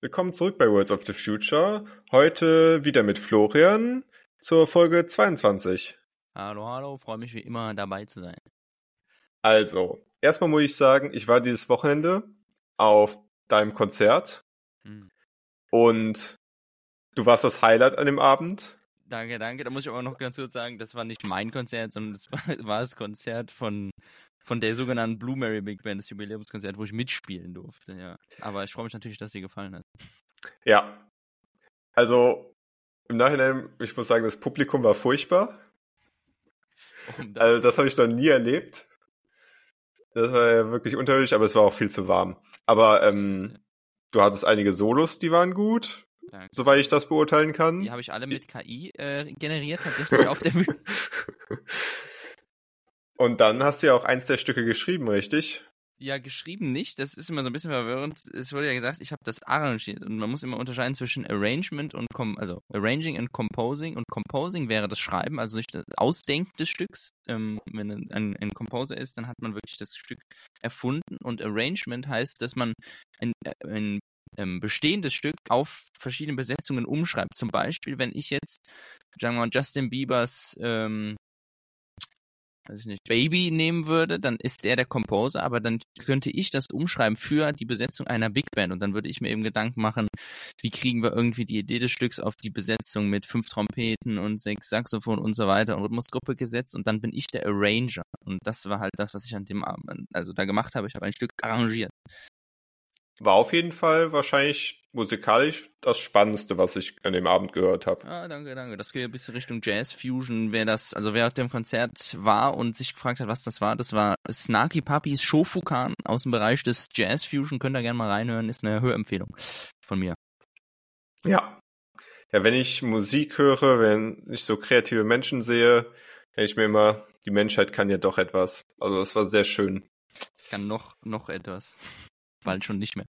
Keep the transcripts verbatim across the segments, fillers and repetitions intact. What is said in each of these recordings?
Willkommen zurück bei Words of the Future. Heute wieder mit Florian zur Folge zweiundzwanzig. Hallo, hallo, freue mich wie immer dabei zu sein. Also, erstmal muss ich sagen, ich war dieses Wochenende auf deinem Konzert hm. und du warst das Highlight an dem Abend. Danke, danke. Da muss ich aber noch ganz kurz sagen, das war nicht mein Konzert, sondern das war, war das Konzert von, von der sogenannten Blue Mary Big Band, das Jubiläumskonzert, wo ich mitspielen durfte. Ja. Aber ich freue mich natürlich, dass es dir gefallen hat. Ja, also im Nachhinein, ich muss sagen, das Publikum war furchtbar. Das? Also das habe ich noch nie erlebt. Das war ja wirklich unterirdisch, aber es war auch viel zu warm. Aber ähm, du hattest einige Solos, die waren gut. Danke. Soweit ich das beurteilen kann. Die habe ich alle mit K I äh, generiert, tatsächlich auf der Bühne. Und dann hast du ja auch eins der Stücke geschrieben, richtig? Ja, geschrieben nicht. Das ist immer so ein bisschen verwirrend. Es wurde ja gesagt, ich habe das arrangiert. Und man muss immer unterscheiden zwischen Arrangement und, Com- also Arranging und Composing. Und Composing wäre das Schreiben, also nicht das Ausdenken des Stücks. Ähm, wenn ein, ein Composer ist, dann hat man wirklich das Stück erfunden. Und Arrangement heißt, dass man ein, ein ähm, bestehendes Stück auf verschiedene Besetzungen umschreibt. Zum Beispiel, wenn ich jetzt, sagen wir mal, Justin Biebers ähm, weiß ich nicht, Baby nehmen würde, dann ist er der Composer, aber dann könnte ich das umschreiben für die Besetzung einer Big Band und dann würde ich mir eben Gedanken machen, wie kriegen wir irgendwie die Idee des Stücks auf die Besetzung mit fünf Trompeten und sechs Saxophonen und so weiter und Rhythmusgruppe gesetzt und dann bin ich der Arranger und das war halt das, was ich an dem Abend, also da gemacht habe, ich habe ein Stück arrangiert. War auf jeden Fall wahrscheinlich musikalisch das Spannendste, was ich an dem Abend gehört habe. Ah, danke, danke. Das geht ein bisschen Richtung Jazz-Fusion. Wer das, also wer auf dem Konzert war und sich gefragt hat, was das war, das war Snarky Puppies Shofukan aus dem Bereich des Jazz-Fusion. Könnt ihr gerne mal reinhören, ist eine Hörempfehlung von mir. Ja. Ja, wenn ich Musik höre, wenn ich so kreative Menschen sehe, denke ich mir immer, die Menschheit kann ja doch etwas. Also das war sehr schön. Ich kann noch, noch etwas. Bald schon nicht mehr.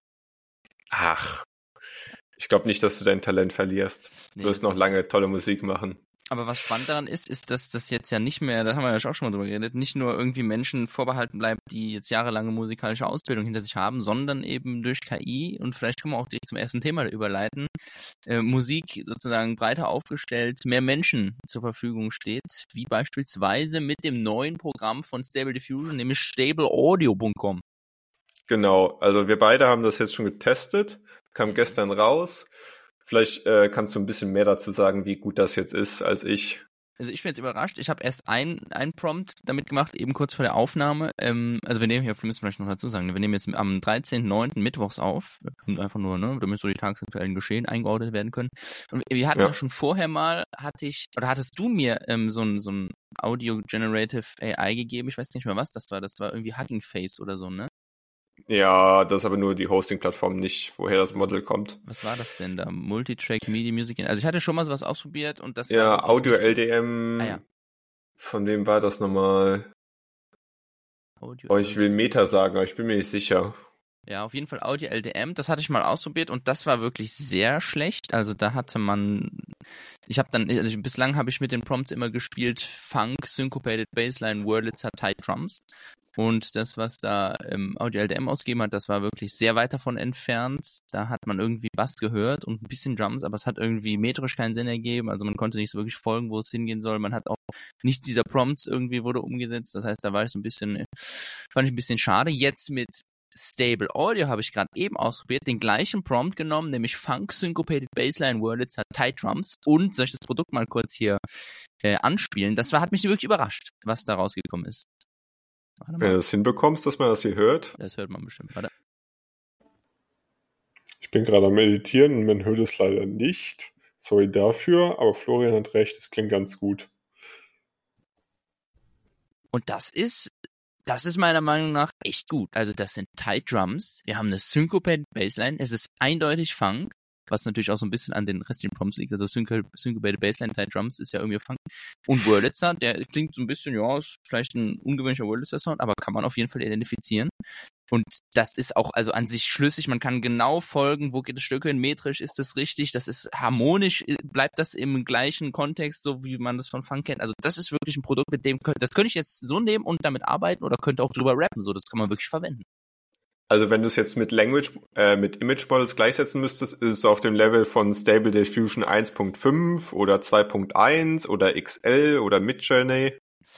Ach, ich glaube nicht, dass du dein Talent verlierst. Nee, du wirst noch lange tolle Musik machen. Aber was spannend daran ist, ist, dass das jetzt ja nicht mehr, da haben wir ja auch schon mal drüber geredet, nicht nur irgendwie Menschen vorbehalten bleibt, die jetzt jahrelange musikalische Ausbildung hinter sich haben, sondern eben durch K I, und vielleicht können wir auch direkt zum ersten Thema überleiten, äh, Musik sozusagen breiter aufgestellt, mehr Menschen zur Verfügung steht, wie beispielsweise mit dem neuen Programm von Stable Diffusion, nämlich stable audio punkt com. Genau, also wir beide haben das jetzt schon getestet, kam gestern raus. Vielleicht äh, kannst du ein bisschen mehr dazu sagen, wie gut das jetzt ist, als ich. Also ich bin jetzt überrascht. Ich habe erst ein, ein Prompt damit gemacht, eben kurz vor der Aufnahme. Ähm, also wir nehmen hier, wir müssen vielleicht noch dazu sagen, wir nehmen jetzt am dreizehnten neunten mittwochs auf. Einfach nur, ne, damit so die tagesaktuellen Geschehen eingeordnet werden können. Und wir hatten ja auch schon vorher mal, hatte ich, oder hattest du mir ähm, so ein, so ein Audio-Generative A I gegeben? Ich weiß nicht mehr, was das war. Das war irgendwie Hugging Face oder so, ne? Ja, das ist aber nur die Hosting-Plattform, nicht woher das Model kommt. Was war das denn da? Multitrack Media Music? Also ich hatte schon mal sowas ausprobiert und das ja, war... Audio L D M. Ah, ja. Von wem war das nochmal? Audio oh, ich will Meta sagen, aber ich bin mir nicht sicher. Ja, auf jeden Fall Audio L D M, das hatte ich mal ausprobiert und das war wirklich sehr schlecht. Also da hatte man, ich habe dann, also bislang habe ich mit den Prompts immer gespielt Funk, Syncopated Bassline, Wurlitzer, Tight Drums. Und das, was da ähm, Audio L D M ausgegeben hat, das war wirklich sehr weit davon entfernt. Da hat man irgendwie Bass gehört und ein bisschen Drums, aber es hat irgendwie metrisch keinen Sinn ergeben. Also man konnte nicht so wirklich folgen, wo es hingehen soll. Man hat auch nichts dieser Prompts irgendwie wurde umgesetzt. Das heißt, da war ich so ein bisschen, fand ich ein bisschen schade. Jetzt mit Stable Audio habe ich gerade eben ausprobiert, den gleichen Prompt genommen, nämlich Funk, Syncopated Bassline, Wurlitzer, Tight Drums und soll ich das Produkt mal kurz hier äh, anspielen? Das war, hat mich wirklich überrascht, was da rausgekommen ist. Wenn du das hinbekommst, dass man das hier hört. Das hört man bestimmt, warte. Ich bin gerade am Meditieren und man hört es leider nicht. Sorry dafür, aber Florian hat recht, es klingt ganz gut. Und das ist, das ist meiner Meinung nach echt gut. Also das sind Tight Drums, wir haben eine Syncopated Bassline, es ist eindeutig Funk, was natürlich auch so ein bisschen an den restlichen Prompts liegt. Also Syncopated Bassline, Tight Drums ist ja irgendwie Funk. Und Wurlitzer, der klingt so ein bisschen, ja, ist vielleicht ein ungewöhnlicher Wurlitzer-Sound, aber kann man auf jeden Fall identifizieren. Und das ist auch also an sich schlüssig, man kann genau folgen, wo geht das Stück hin, metrisch ist das richtig, das ist harmonisch, bleibt das im gleichen Kontext, so wie man das von Funk kennt. Also das ist wirklich ein Produkt, mit dem, das könnte ich jetzt so nehmen und damit arbeiten oder könnte auch drüber rappen, so, das kann man wirklich verwenden. Also wenn du es jetzt mit Language, äh, mit Image Models gleichsetzen müsstest, ist es so auf dem Level von Stable Diffusion eins Punkt fünf oder zwei Punkt eins oder X L oder Midjourney.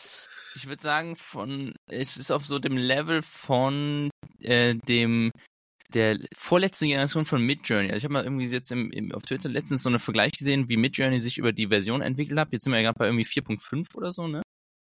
Ich würde sagen, von es ist auf so dem Level von äh, dem der vorletzten Generation von Midjourney. Also ich habe mal irgendwie jetzt im, im, auf Twitter letztens so einen Vergleich gesehen, wie Midjourney sich über die Version entwickelt hat. Jetzt sind wir ja gerade bei irgendwie vier Punkt fünf oder so, ne?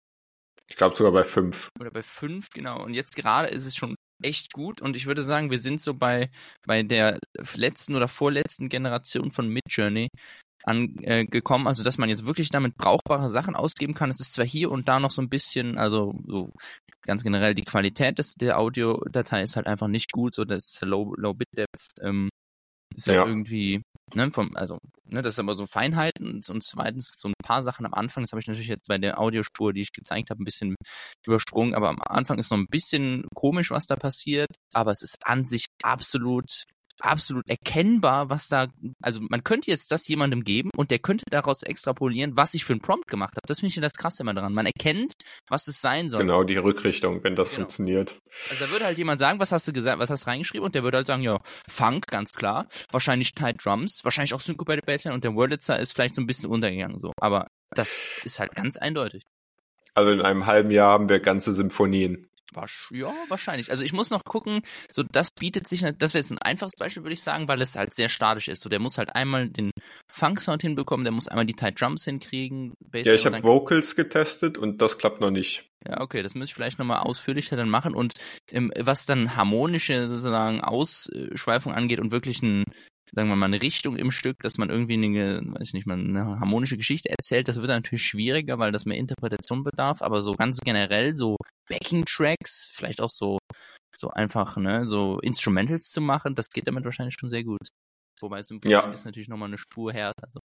Ich glaube sogar bei fünf. Oder bei fünf, genau. Und jetzt gerade ist es schon echt gut und ich würde sagen, wir sind so bei bei der letzten oder vorletzten Generation von Midjourney angekommen, äh, also dass man jetzt wirklich damit brauchbare Sachen ausgeben kann. Es ist zwar hier und da noch so ein bisschen, also so ganz generell die Qualität des, der Audiodatei ist halt einfach nicht gut, so das Low, Low Bit Depth ähm, ist halt Ja. irgendwie, ne, vom, also, ne, das ist aber so Feinheiten und zweitens so ein paar Sachen am Anfang, das habe ich natürlich jetzt bei der Audiospur, die ich gezeigt habe, ein bisschen übersprungen, aber am Anfang ist noch ein bisschen komisch, was da passiert, aber es ist an sich absolut absolut erkennbar, was da, also man könnte jetzt das jemandem geben und der könnte daraus extrapolieren, was ich für einen Prompt gemacht habe. Das finde ich ja das Krasse immer dran. Man erkennt, was es sein soll. Genau, die Rückrichtung, wenn das Genau. funktioniert. Also da würde halt jemand sagen, was hast du gesagt, was hast du reingeschrieben und der würde halt sagen, ja, Funk, ganz klar, wahrscheinlich Tight Drums, wahrscheinlich auch Syncopated Bassline und der Wurlitzer ist vielleicht so ein bisschen untergegangen, so. Aber das ist halt ganz eindeutig. Also in einem halben Jahr haben wir ganze Symphonien. Ja, wahrscheinlich. Also ich muss noch gucken, so das bietet sich, das wäre jetzt ein einfaches Beispiel, würde ich sagen, weil es halt sehr statisch ist. So der muss halt einmal den Funk-Sound hinbekommen, der muss einmal die Tight Drums hinkriegen. Bass ja, ich habe Vocals getestet und das klappt noch nicht. Ja, okay, das muss ich vielleicht nochmal ausführlicher dann machen. Und ähm, was dann harmonische sozusagen Ausschweifung angeht und wirklich ein, sagen wir mal, eine Richtung im Stück, dass man irgendwie eine, weiß ich nicht mal, eine harmonische Geschichte erzählt, das wird natürlich schwieriger, weil das mehr Interpretation bedarf, aber so ganz generell so Backing-Tracks, vielleicht auch so so einfach, ne, so Instrumentals zu machen, das geht damit wahrscheinlich schon sehr gut. Wobei Symphonie ja. ist natürlich nochmal eine Spur härter. Also.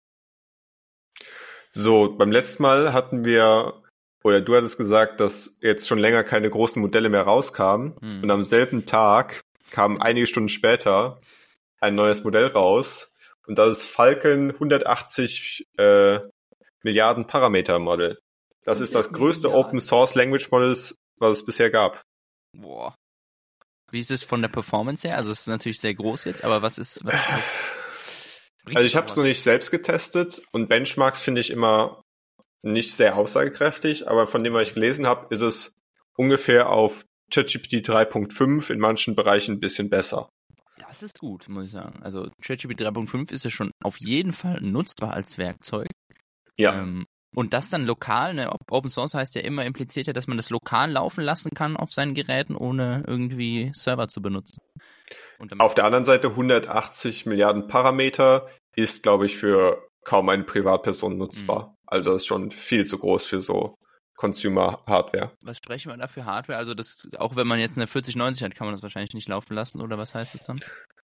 So, beim letzten Mal hatten wir, oder du hattest gesagt, dass jetzt schon länger keine großen Modelle mehr rauskamen hm. und am selben Tag kam einige Stunden später ein neues Modell raus und das ist Falcon hundertachtzig äh, Milliarden Parameter Model. Das ist das größte Milliarden. Open Source Language Models, was es bisher gab. Boah. Wie ist es von der Performance her? Also es ist natürlich sehr groß jetzt, aber was ist... Was, was also ich habe es noch nicht selbst getestet und Benchmarks finde ich immer nicht sehr aussagekräftig, aber von dem, was ich gelesen habe, ist es ungefähr auf ChatGPT drei Punkt fünf in manchen Bereichen ein bisschen besser. Das ist gut, muss ich sagen. Also ChatGPT drei Punkt fünf ist ja schon auf jeden Fall nutzbar als Werkzeug. Ja. Ähm, und das dann lokal, ne? Open Source heißt ja immer, impliziert ja, dass man das lokal laufen lassen kann auf seinen Geräten, ohne irgendwie Server zu benutzen. Und auf der anderen Seite hundertachtzig Milliarden Parameter ist, glaube ich, für kaum eine Privatperson nutzbar. Mhm. Also das ist schon viel zu groß für so Consumer-Hardware. Was sprechen wir da für Hardware? Also das, auch wenn man jetzt eine vierzig neunzig hat, kann man das wahrscheinlich nicht laufen lassen, oder was heißt das dann?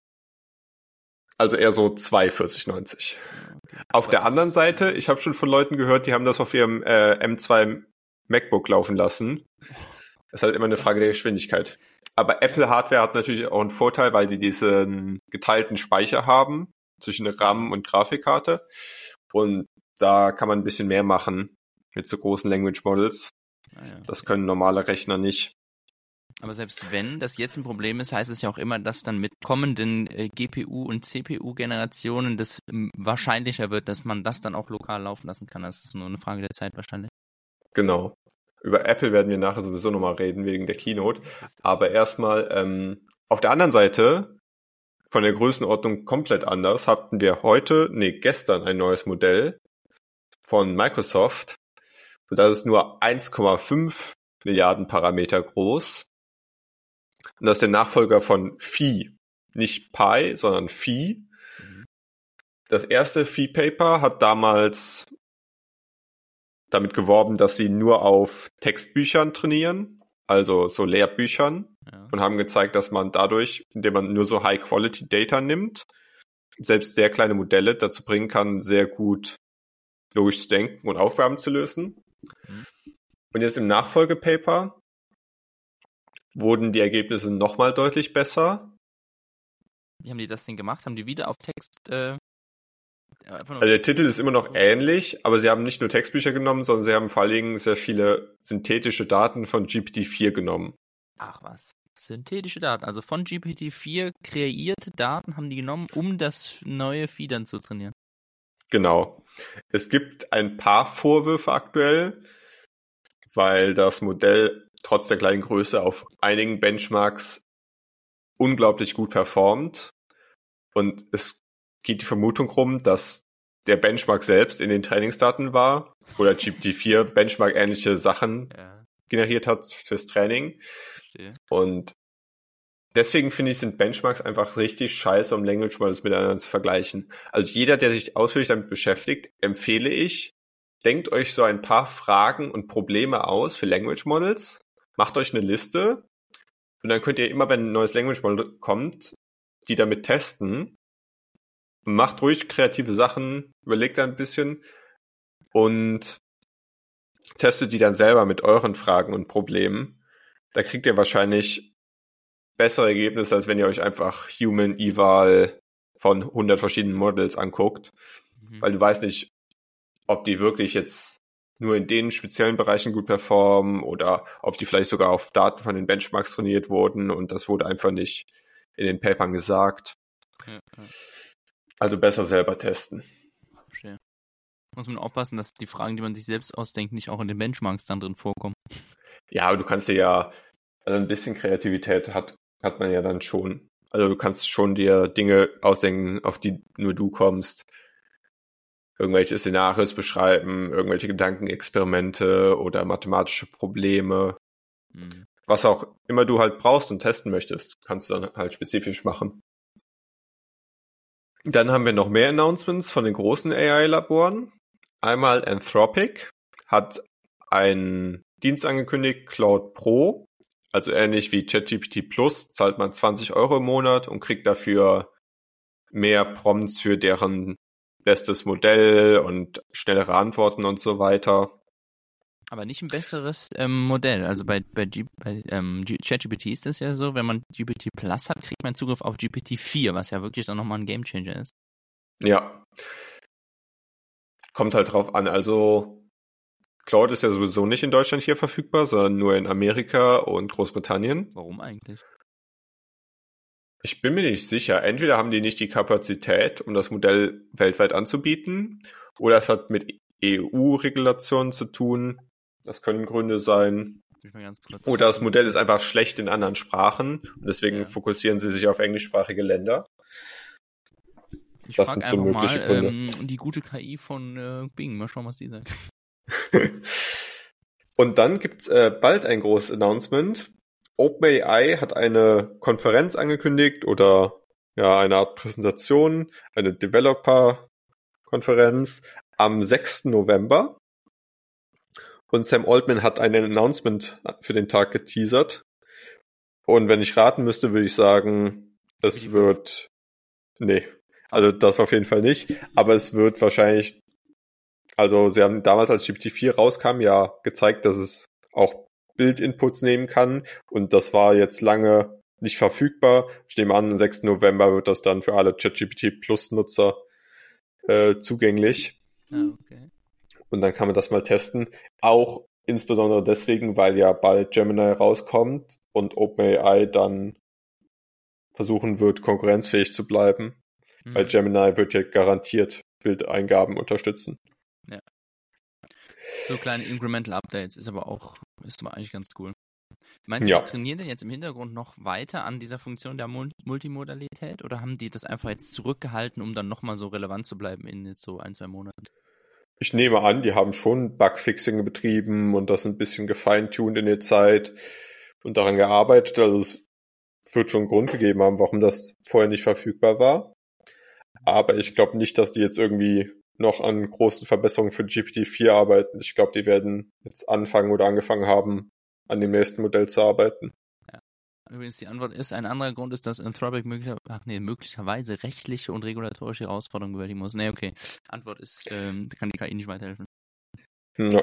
Also eher so zwei vierzig neunzig. Okay. Auf was? Der anderen Seite, ich habe schon von Leuten gehört, die haben das auf ihrem äh, M zwei MacBook laufen lassen. Das ist halt immer eine Frage der Geschwindigkeit. Aber Apple Hardware hat natürlich auch einen Vorteil, weil die diesen geteilten Speicher haben zwischen RAM und Grafikkarte. Und da kann man ein bisschen mehr machen mit so großen Language Models. Ah ja, das können normale Rechner nicht. Aber selbst wenn das jetzt ein Problem ist, heißt es ja auch immer, dass dann mit kommenden äh, G P U- und C P U-Generationen das ähm, wahrscheinlicher wird, dass man das dann auch lokal laufen lassen kann. Das ist nur eine Frage der Zeit wahrscheinlich. Genau. Über Apple werden wir nachher sowieso nochmal reden, wegen der Keynote. Aber erstmal, ähm, auf der anderen Seite, von der Größenordnung komplett anders, hatten wir heute, nee, gestern ein neues Modell von Microsoft. Und das ist nur eins Komma fünf Milliarden Parameter groß. Und das ist der Nachfolger von Phi. Nicht Pi, sondern Phi. Mhm. Das erste Phi-Paper hat damals damit geworben, dass sie nur auf Textbüchern trainieren, also so Lehrbüchern, ja. Und haben gezeigt, dass man dadurch, indem man nur so High-Quality-Data nimmt, selbst sehr kleine Modelle dazu bringen kann, sehr gut logisch zu denken und Aufgaben zu lösen. Mhm. Und jetzt im Nachfolgepaper wurden die Ergebnisse nochmal deutlich besser. Wie haben die das denn gemacht? Haben die wieder auf Text... Äh, also der Titel ist immer noch ähnlich, aber sie haben nicht nur Textbücher genommen, sondern sie haben vor allen Dingen sehr viele synthetische Daten von G P T vier genommen. Ach was. Synthetische Daten, also von G P T vier kreierte Daten haben die genommen, um das neue Vieh dann zu trainieren. Genau. Es gibt ein paar Vorwürfe aktuell, weil das Modell trotz der kleinen Größe auf einigen Benchmarks unglaublich gut performt. Und es geht die Vermutung rum, dass der Benchmark selbst in den Trainingsdaten war oder G P T vier Benchmark-ähnliche Sachen ja. generiert hat fürs Training. Verstehe. Und deswegen finde ich, sind Benchmarks einfach richtig scheiße, um Language Models miteinander zu vergleichen. Also jeder, der sich ausführlich damit beschäftigt, empfehle ich, denkt euch so ein paar Fragen und Probleme aus für Language Models, macht euch eine Liste und dann könnt ihr immer, wenn ein neues Language Model kommt, die damit testen. Macht ruhig kreative Sachen, überlegt ein bisschen und testet die dann selber mit euren Fragen und Problemen. Da kriegt ihr wahrscheinlich bessere Ergebnisse, als wenn ihr euch einfach Human Eval von hundert verschiedenen Models anguckt. Mhm. Weil du weißt nicht, ob die wirklich jetzt nur in den speziellen Bereichen gut performen oder ob die vielleicht sogar auf Daten von den Benchmarks trainiert wurden und das wurde einfach nicht in den Papern gesagt. Ja, ja. Also besser selber testen. Verstehe. Muss man aufpassen, dass die Fragen, die man sich selbst ausdenkt, nicht auch in den Benchmarks dann drin vorkommen. Ja, aber du kannst dir ja, also ein bisschen Kreativität hat, hat man ja dann schon. Also du kannst schon dir Dinge ausdenken, auf die nur du kommst. Irgendwelche Szenarios beschreiben, irgendwelche Gedankenexperimente oder mathematische Probleme. Mhm. Was auch immer du halt brauchst und testen möchtest, kannst du dann halt spezifisch machen. Dann haben wir noch mehr Announcements von den großen A I-Laboren. Einmal Anthropic hat einen Dienst angekündigt, Claude Pro. Also ähnlich wie ChatGPT Plus zahlt man zwanzig Euro im Monat und kriegt dafür mehr Prompts für deren bestes Modell und schnellere Antworten und so weiter. Aber nicht ein besseres ähm, Modell. Also bei, bei, G, bei ähm, ChatGPT ist das ja so, wenn man G P T Plus hat, kriegt man Zugriff auf G P T vier, was ja wirklich dann nochmal ein Gamechanger ist. Ja. Kommt halt drauf an. Also Claude ist ja sowieso nicht in Deutschland hier verfügbar, sondern nur in Amerika und Großbritannien. Warum eigentlich? Ich bin mir nicht sicher. Entweder haben die nicht die Kapazität, um das Modell weltweit anzubieten, oder es hat mit E U-Regulationen zu tun. Das können Gründe sein. Oder das Modell ist einfach schlecht in anderen Sprachen und deswegen ja. fokussieren sie sich auf englischsprachige Länder. Ich das sind so mögliche mal, Gründe. Ähm, die gute K I von äh, Bing. Mal schauen, was die sagt. Und dann gibt's äh, bald ein großes Announcement. OpenAI hat eine Konferenz angekündigt oder ja eine Art Präsentation, eine Developer-Konferenz am sechsten November. Und Sam Altman hat ein Announcement für den Tag geteasert. Und wenn ich raten müsste, würde ich sagen, es wird... Nee, also das auf jeden Fall nicht. Aber es wird wahrscheinlich... Also sie haben damals, als G P T vier rauskam, ja gezeigt, dass es auch Bildinputs nehmen kann. Und das war jetzt lange nicht verfügbar. Ich nehme an, am sechsten November wird das dann für alle ChatGPT Plus Nutzer äh, zugänglich. Ah, okay. Und dann kann man das mal testen. Auch insbesondere deswegen, weil ja bald Gemini rauskommt und OpenAI dann versuchen wird, konkurrenzfähig zu bleiben. Mhm. Weil Gemini wird ja garantiert Bildeingaben unterstützen. Ja. So kleine Incremental Updates ist aber auch, ist aber eigentlich ganz cool. Meinst du, ja. die trainieren denn jetzt im Hintergrund noch weiter an dieser Funktion der Multimodalität oder haben die das einfach jetzt zurückgehalten, um dann nochmal so relevant zu bleiben in jetzt so ein, zwei Monaten? Ich nehme an, die haben schon Bugfixing betrieben und das ein bisschen gefeintuned in der Zeit und daran gearbeitet. Also es wird schon einen Grund gegeben haben, warum das vorher nicht verfügbar war. Aber ich glaube nicht, dass die jetzt irgendwie noch an großen Verbesserungen für G P T vier arbeiten. Ich glaube, die werden jetzt anfangen oder angefangen haben, an dem nächsten Modell zu arbeiten. Ja. Übrigens, die Antwort ist, ein anderer Grund ist, dass Anthropic möglicher, ach nee, möglicherweise rechtliche und regulatorische Herausforderungen bewältigen muss. Nee, okay. Antwort ist, ähm, da kann die K I nicht weiterhelfen. Ja.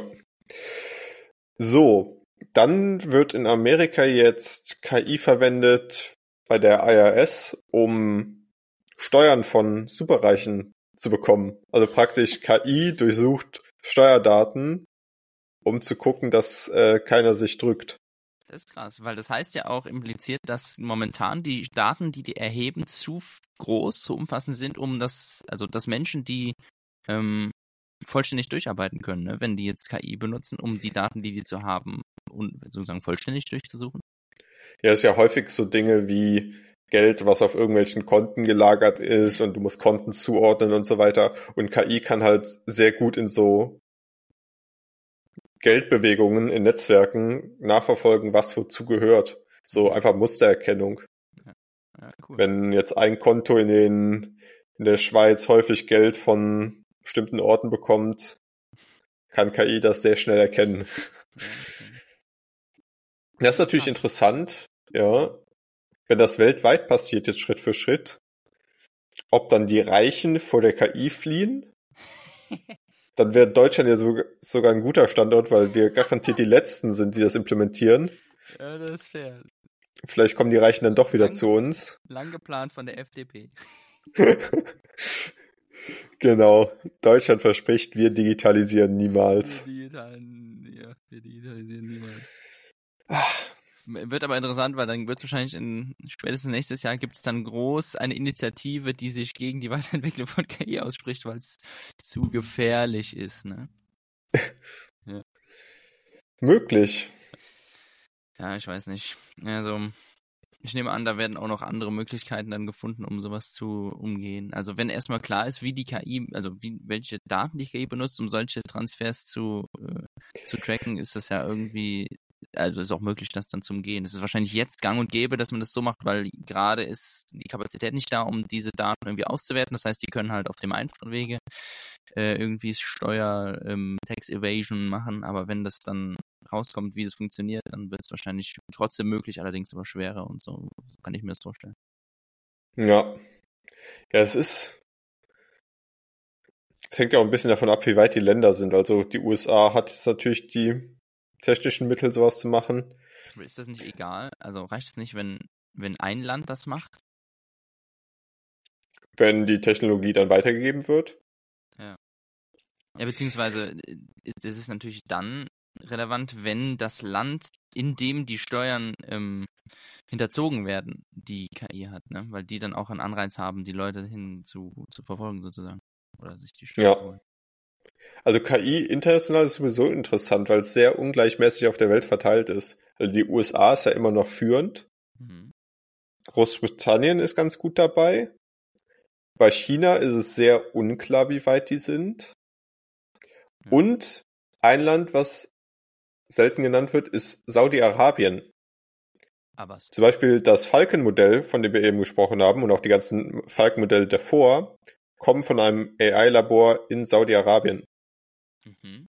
So, dann wird in Amerika jetzt K I verwendet bei der I R S, um Steuern von Superreichen zu bekommen. Also praktisch K I durchsucht Steuerdaten, um zu gucken, dass äh, keiner sich drückt. Das ist krass, weil das heißt ja auch impliziert, dass momentan die Daten, die die erheben, zu groß, zu umfassend sind, um das, also dass Menschen, die ähm, vollständig durcharbeiten können, ne? Wenn die jetzt K I benutzen, um die Daten, die die zu haben, und sozusagen vollständig durchzusuchen. Ja, ist ja häufig so Dinge wie Geld, was auf irgendwelchen Konten gelagert ist und du musst Konten zuordnen und so weiter. Und K I kann halt sehr gut in so Geldbewegungen in Netzwerken nachverfolgen, was wozu gehört. So einfach Mustererkennung. Ja, ja, cool. Wenn jetzt ein Konto in den in der Schweiz häufig Geld von bestimmten Orten bekommt, kann K I das sehr schnell erkennen. Ja, okay. Das ist natürlich Krass. interessant, ja, wenn das weltweit passiert, jetzt Schritt für Schritt, ob dann die Reichen vor der K I fliehen, dann wäre Deutschland ja so, sogar ein guter Standort, weil wir garantiert die Letzten sind, die das implementieren. Ja, das ist fair. Vielleicht kommen die Reichen dann doch wieder Lang- zu uns. Lang geplant von der F D P. Genau. Deutschland verspricht, wir digitalisieren niemals. Wir digitalen, ja, wir digitalisieren niemals. Ah, Wird aber interessant, weil dann wird es wahrscheinlich in spätestens nächstes Jahr gibt es dann groß eine Initiative, die sich gegen die Weiterentwicklung von K I ausspricht, weil es zu gefährlich ist, ne? möglich. Ja, ich weiß nicht. Also, ich nehme an, da werden auch noch andere Möglichkeiten dann gefunden, um sowas zu umgehen. Also, wenn erstmal klar ist, wie die K I, also wie, welche Daten die K I benutzt, um solche Transfers zu, äh, zu tracken, ist das ja irgendwie, also ist auch möglich, das dann zu umgehen. Es ist wahrscheinlich jetzt gang und gäbe, dass man das so macht, weil gerade ist die Kapazität nicht da, um diese Daten irgendwie auszuwerten. Das heißt, die können halt auf dem einfachen Wege äh, irgendwie Steuer, ähm, Tax Evasion machen, aber wenn das dann rauskommt, wie das funktioniert, dann wird es wahrscheinlich trotzdem möglich, allerdings aber schwerer und so, so kann ich mir das vorstellen. Ja. Ja, es ist. Es hängt ja auch ein bisschen davon ab, wie weit die Länder sind. Also die U S A hat jetzt natürlich die technischen Mittel, sowas zu machen. Aber ist das nicht egal? Also reicht es nicht, wenn, wenn ein Land das macht? Wenn die Technologie dann weitergegeben wird. Ja, beziehungsweise es ist natürlich dann relevant, wenn das Land, in dem die Steuern ähm, hinterzogen werden, die K I hat, ne? Weil die dann auch einen Anreiz haben, die Leute hin zu, zu verfolgen sozusagen. Oder sich die Steuern Ja. zu holen. Also K I international ist sowieso interessant, weil es sehr ungleichmäßig auf der Welt verteilt ist. Also die U S A ist ja immer noch führend. Mhm. Großbritannien ist ganz gut dabei. Bei China ist es sehr unklar, wie weit die sind. Ja. Und ein Land, was selten genannt wird, ist Saudi-Arabien. Aber was? Zum Beispiel das Falcon-Modell, von dem wir eben gesprochen haben, und auch die ganzen Falcon-Modelle davor, kommen von einem A I-Labor in Saudi-Arabien. Mhm.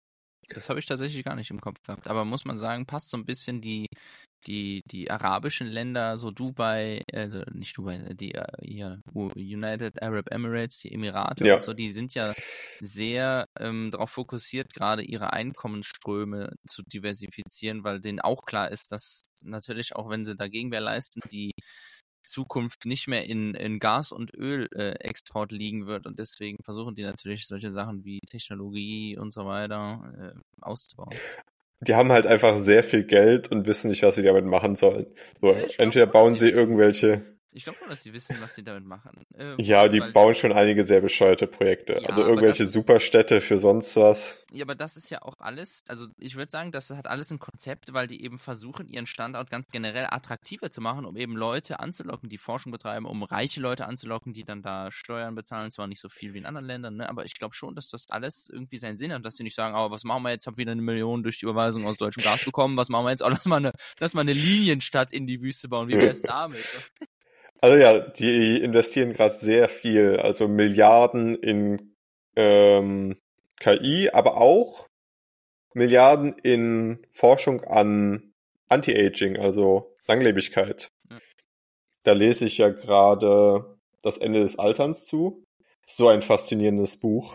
Das habe ich tatsächlich gar nicht im Kopf gehabt. Aber muss man sagen, passt so ein bisschen die, die, die arabischen Länder, so Dubai, also nicht Dubai, die äh, hier, United Arab Emirates, die Emirate Ja. und so, die sind ja sehr ähm, darauf fokussiert, gerade ihre Einkommensströme zu diversifizieren, weil denen auch klar ist, dass natürlich, auch wenn sie dagegen wer leisten, die Zukunft nicht mehr in, in Gas- und Ölexport äh, liegen wird und deswegen versuchen die natürlich solche Sachen wie Technologie und so weiter äh, auszubauen. Die haben halt einfach sehr viel Geld und wissen nicht, was sie damit machen sollen. So, Ja, ich glaub entweder schon, bauen dass sie sie wissen. irgendwelche. Ich glaube schon, dass sie wissen, was sie damit machen. Äh, Ja, die weil, bauen schon einige sehr bescheuerte Projekte. Ja, also aber irgendwelche das ist- Superstädte für sonst was. Ja, aber das ist ja auch alles, also ich würde sagen, das hat alles ein Konzept, weil die eben versuchen, ihren Standort ganz generell attraktiver zu machen, um eben Leute anzulocken, die Forschung betreiben, um reiche Leute anzulocken, die dann da Steuern bezahlen, zwar nicht so viel wie in anderen Ländern, ne? Aber ich glaube schon, dass das alles irgendwie seinen Sinn hat, dass sie nicht sagen, oh, was machen wir jetzt, hab wieder eine Million durch die Überweisung aus deutschem Gas bekommen, was machen wir jetzt, oh, lass mal eine, lass mal eine Linienstadt in die Wüste bauen, wie wäre es damit? Also ja, die investieren gerade sehr viel, also Milliarden in ähm, K I, aber auch Milliarden in Forschung an Anti-Aging, also Langlebigkeit. Ja. Da lese ich ja gerade Das Ende des Alterns zu. So ein faszinierendes Buch.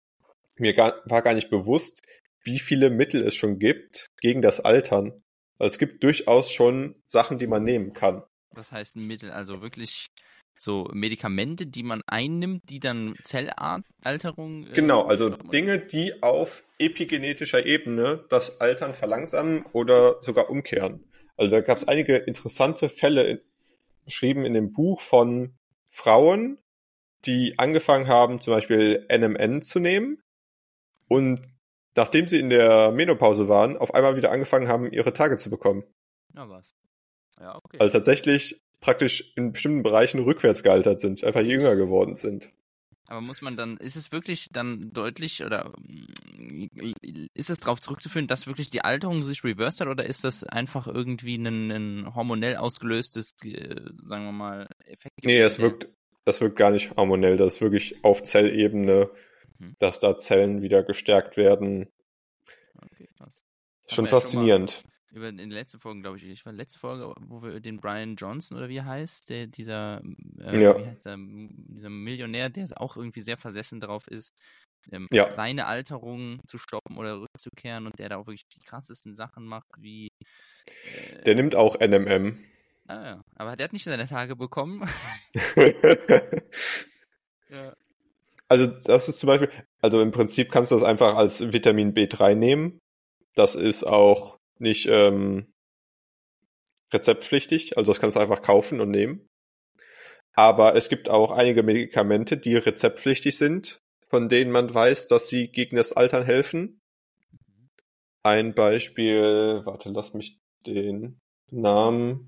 Mir gar, war gar nicht bewusst, wie viele Mittel es schon gibt gegen das Altern. Also es gibt durchaus schon Sachen, die man nehmen kann. Was heißt ein Mittel? Also wirklich so Medikamente, die man einnimmt, die dann Zellalterung... Äh, Genau, also stoppen? Dinge, die auf epigenetischer Ebene das Altern verlangsamen oder sogar umkehren. Also da gab es einige interessante Fälle beschrieben in dem Buch von Frauen, die angefangen haben, zum Beispiel N M N zu nehmen und nachdem sie in der Menopause waren, auf einmal wieder angefangen haben, ihre Tage zu bekommen. Ja, was? Ja, okay. Also tatsächlich praktisch in bestimmten Bereichen rückwärts gealtert sind, einfach jünger geworden sind. Aber muss man dann, ist es wirklich dann deutlich oder ist es darauf zurückzuführen, dass wirklich die Alterung sich reversed hat oder ist das einfach irgendwie ein, ein hormonell ausgelöstes, äh, sagen wir mal, Effekt? Nee, das wirkt, das wirkt gar nicht hormonell, das ist wirklich auf Zellebene, mhm. dass da Zellen wieder gestärkt werden. Okay, krass. Schon faszinierend. Über in den letzten Folgen, glaube ich, ich war letzte Folge, wo wir den Brian Johnson oder wie er heißt, der dieser, äh, ja. wie heißt der, dieser Millionär, der auch irgendwie sehr versessen drauf ist, ähm, ja. seine Alterung zu stoppen oder rückzukehren und der da auch wirklich die krassesten Sachen macht, wie äh, der nimmt auch N M M. Ah ja, aber der hat nicht seine Tage bekommen. ja. Also das ist zum Beispiel, also im Prinzip kannst du das einfach als Vitamin B drei nehmen. Das ist auch nicht ähm, rezeptpflichtig, also das kannst du einfach kaufen und nehmen. Aber es gibt auch einige Medikamente, die rezeptpflichtig sind, von denen man weiß, dass sie gegen das Altern helfen. Ein Beispiel, warte, lass mich den Namen.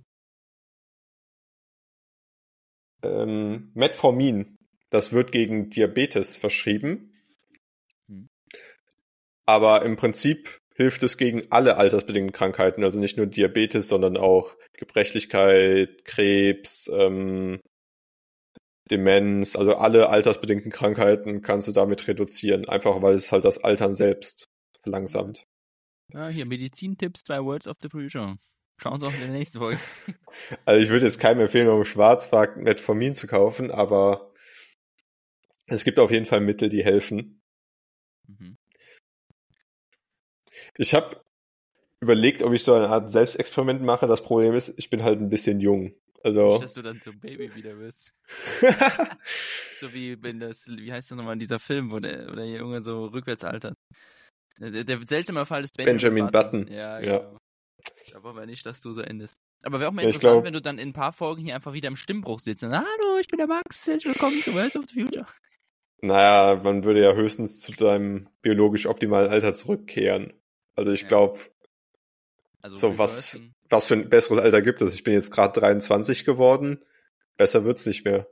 Ähm, Metformin, das wird gegen Diabetes verschrieben. Hm. Aber im Prinzip hilft es gegen alle altersbedingten Krankheiten, also nicht nur Diabetes, sondern auch Gebrechlichkeit, Krebs, ähm, Demenz, also alle altersbedingten Krankheiten kannst du damit reduzieren, einfach weil es halt das Altern selbst verlangsamt. Ja, hier Medizintipps, zwei Words of the Future. Schauen Sie auch in der nächsten Folge. Also ich würde jetzt keinem empfehlen, um Schwarzmarkt Metformin zu kaufen, aber es gibt auf jeden Fall Mittel, die helfen. Mhm. Ich habe überlegt, ob ich so eine Art Selbstexperiment mache. Das Problem ist, ich bin halt ein bisschen jung. Also nicht, dass du dann zum Baby wieder wirst. So wie wenn das, wie heißt das nochmal, dieser Film, wo der, wo der Junge so rückwärts altert. Der, der seltsame Fall ist Benjamin, Benjamin Button. Button. Ja, genau. Ja. Ich glaube aber nicht, dass du so endest. Aber wäre auch mal ja, interessant, glaub, wenn du dann in ein paar Folgen hier einfach wieder im Stimmbruch sitzt. Und, hallo, ich bin der Max, herzlich willkommen zu Words of the Future. Naja, man würde ja höchstens zu seinem biologisch optimalen Alter zurückkehren. Also ich ja. glaube, also so was, was für ein besseres Alter gibt es. Ich bin jetzt gerade dreiundzwanzig geworden. Besser wird's nicht mehr.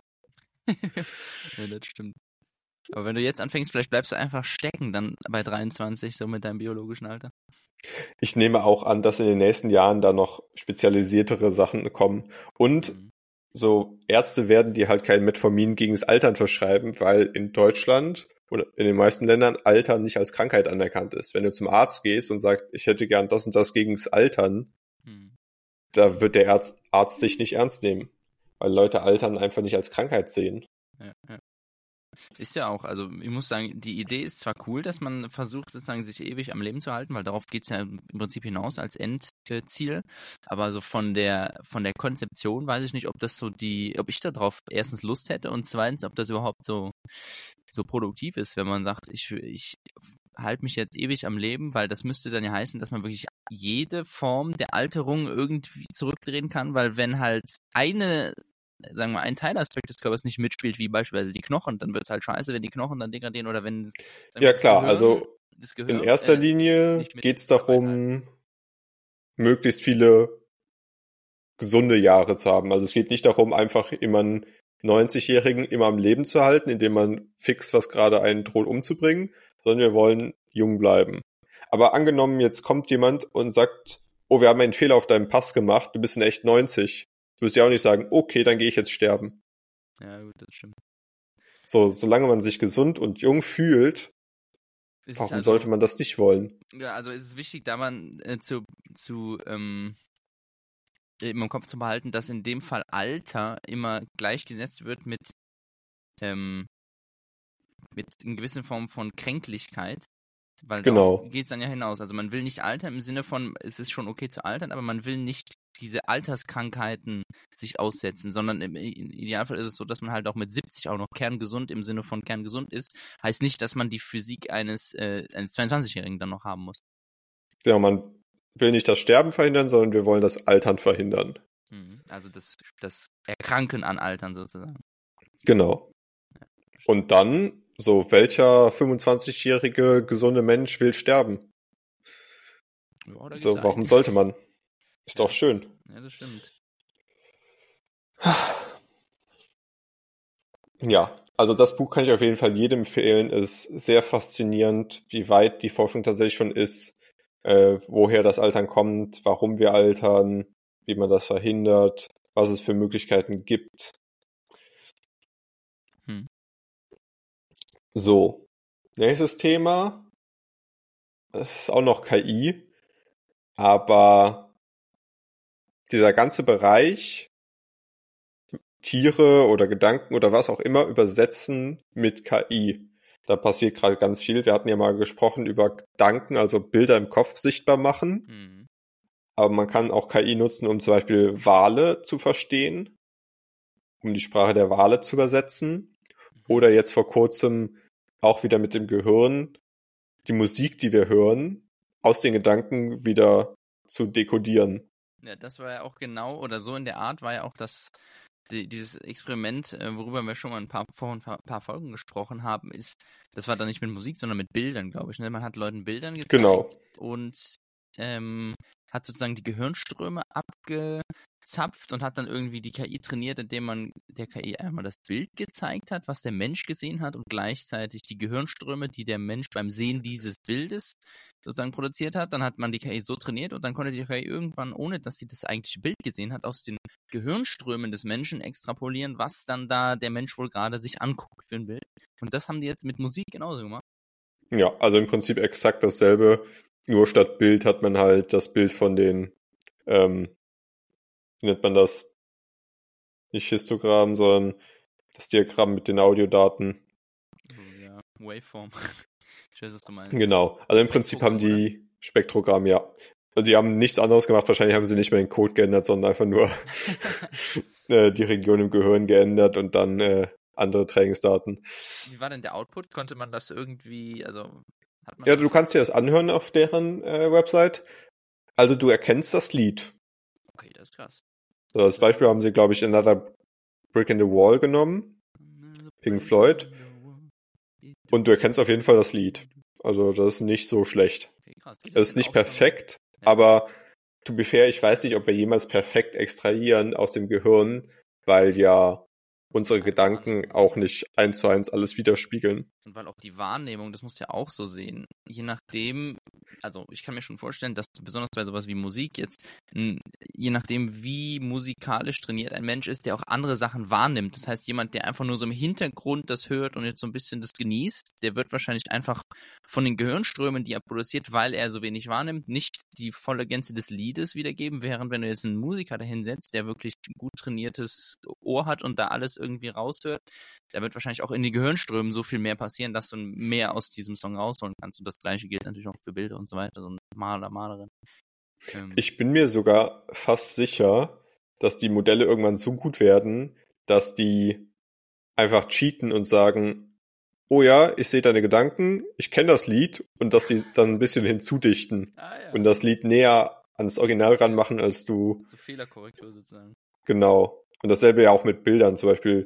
Ja, das stimmt. Aber wenn du jetzt anfängst, vielleicht bleibst du einfach stecken dann bei dreiundzwanzig, so mit deinem biologischen Alter. Ich nehme auch an, dass in den nächsten Jahren da noch spezialisiertere Sachen kommen. Und mhm. so Ärzte werden dir halt kein Metformin gegen das Altern verschreiben, weil in Deutschland oder in den meisten Ländern Altern nicht als Krankheit anerkannt ist. Wenn du zum Arzt gehst und sagst, ich hätte gern das und das gegen das Altern, mhm. da wird der Arzt, Arzt sich nicht ernst nehmen, weil Leute Altern einfach nicht als Krankheit sehen. Ja, ja. Ist ja auch, also ich muss sagen, die Idee ist zwar cool, dass man versucht, sozusagen sich ewig am Leben zu halten, weil darauf geht es ja im Prinzip hinaus als Endziel, aber so von der von der Konzeption weiß ich nicht, ob das so die, ob ich da drauf erstens Lust hätte und zweitens, ob das überhaupt so so produktiv ist, wenn man sagt, ich, ich halte mich jetzt ewig am Leben, weil das müsste dann ja heißen, dass man wirklich jede Form der Alterung irgendwie zurückdrehen kann, weil wenn halt eine sagen wir, ein Teilaspekt des Körpers nicht mitspielt, wie beispielsweise die Knochen, dann wird es halt scheiße, wenn die Knochen dann degradieren oder wenn... Ja klar, Gehirn, also Gehirn, in erster äh, Linie geht es darum, möglichst viele gesunde Jahre zu haben. Also es geht nicht darum, einfach immer einen neunzigjährigen immer am Leben zu halten, indem man fix, was gerade einen droht, umzubringen, sondern wir wollen jung bleiben. Aber angenommen, jetzt kommt jemand und sagt, oh, wir haben einen Fehler auf deinem Pass gemacht, du bist in echt neunzig. Du wirst ja auch nicht sagen, okay, dann gehe ich jetzt sterben. Ja, gut, das stimmt. So, solange man sich gesund und jung fühlt, ist warum also, sollte man das nicht wollen? Ja, also ist es wichtig, da man äh, zu, zu ähm, im Kopf zu behalten, dass in dem Fall Alter immer gleichgesetzt wird mit, ähm, mit in gewissen Form von Kränklichkeit. Weil genau. darauf geht es dann ja hinaus. Also man will nicht altern im Sinne von, es ist schon okay zu altern, aber man will nicht diese Alterskrankheiten sich aussetzen, sondern im Idealfall ist es so, dass man halt auch mit siebzig auch noch kerngesund im Sinne von kerngesund ist. Heißt nicht, dass man die Physik eines, äh, eines zweiundzwanzigjährigen dann noch haben muss. Ja, man will nicht das Sterben verhindern, sondern wir wollen das Altern verhindern. Also das, das Erkranken an Altern sozusagen. Genau. Und dann, so, welcher fünfundzwanzigjährige gesunde Mensch will sterben? Ja, da So, gibt's warum einen. sollte man? Ist Ja, doch schön. das- Ja, das stimmt. Ja, also das Buch kann ich auf jeden Fall jedem empfehlen. Es ist sehr faszinierend, wie weit die Forschung tatsächlich schon ist, äh, woher das Altern kommt, warum wir altern, wie man das verhindert, was es für Möglichkeiten gibt. Hm. So, nächstes Thema. Das ist auch noch K I, aber dieser ganze Bereich, Tiere oder Gedanken oder was auch immer übersetzen mit K I. Da passiert gerade ganz viel. Wir hatten ja mal gesprochen über Gedanken, also Bilder im Kopf sichtbar machen. Mhm. Aber man kann auch K I nutzen, um zum Beispiel Wale zu verstehen, um die Sprache der Wale zu übersetzen. Oder jetzt vor kurzem auch wieder mit dem Gehirn die Musik, die wir hören, aus den Gedanken wieder zu dekodieren. Ja, das war ja auch genau, oder so in der Art war ja auch das, die, dieses Experiment, äh, worüber wir schon mal ein paar, vor ein paar, paar Folgen gesprochen haben, ist, das war dann nicht mit Musik, sondern mit Bildern, glaube ich. Ne? Man hat Leuten Bildern gezeigt Genau. und ähm, hat sozusagen die Gehirnströme abgezapft und hat dann irgendwie die K I trainiert, indem man der K I einmal das Bild gezeigt hat, was der Mensch gesehen hat und gleichzeitig die Gehirnströme, die der Mensch beim Sehen dieses Bildes sozusagen produziert hat. Dann hat man die K I so trainiert und dann konnte die K I irgendwann, ohne dass sie das eigentliche Bild gesehen hat, aus den Gehirnströmen des Menschen extrapolieren, was dann da der Mensch wohl gerade sich anguckt für ein Bild. Und das haben die jetzt mit Musik genauso gemacht. Ja, also im Prinzip exakt dasselbe. Nur statt Bild hat man halt das Bild von den, ähm, wie nennt man das? Nicht Histogramm, sondern das Diagramm mit den Audiodaten. So, ja, Waveform. Ich weiß, was du meinst. Genau. Also im Prinzip haben die Spektrogramm, ja. Also die haben nichts anderes gemacht. Wahrscheinlich haben sie nicht mehr den Code geändert, sondern einfach nur äh, die Region im Gehirn geändert und dann äh, andere Trainingsdaten. Wie war denn der Output? Konnte man das irgendwie, also hat man Ja, das? du kannst dir das anhören auf deren äh, Website. Also du erkennst das Lied. Okay, das ist krass. Also als Beispiel haben sie, glaube ich, Another Brick in the Wall genommen. Pink Floyd. Und du erkennst auf jeden Fall das Lied. Also das ist nicht so schlecht. Okay, krass. Es ist nicht perfekt, ja. Aber to be fair, ich weiß nicht, ob wir jemals perfekt extrahieren aus dem Gehirn, weil ja unsere ja, Gedanken auch nicht eins zu eins alles widerspiegeln. Und weil auch die Wahrnehmung, das musst du ja auch so sehen, je nachdem, also ich kann mir schon vorstellen, dass besonders bei sowas wie Musik jetzt, je nachdem wie musikalisch trainiert ein Mensch ist, der auch andere Sachen wahrnimmt. Das heißt, jemand, der einfach nur so im Hintergrund das hört und jetzt so ein bisschen das genießt, der wird wahrscheinlich einfach von den Gehirnströmen, die er produziert, weil er so wenig wahrnimmt, nicht die volle Gänze des Liedes wiedergeben, während wenn du jetzt einen Musiker dahinsetzt, der wirklich ein gut trainiertes Ohr hat und da alles irgendwie raushört, da wird wahrscheinlich auch in den Gehirnströmen so viel mehr passieren, dass du mehr aus diesem Song rausholen kannst. Und das Gleiche gilt natürlich auch für Bilder und so weiter, so ein Maler, Malerin. Ähm. Ich bin mir sogar fast sicher, dass die Modelle irgendwann so gut werden, dass die einfach cheaten und sagen, oh ja, ich sehe deine Gedanken, ich kenne das Lied, und dass die dann ein bisschen hinzudichten ah, ja. und das Lied näher ans Original ranmachen, als du... So Fehlerkorrektur sozusagen. Genau. Und dasselbe ja auch mit Bildern. Zum Beispiel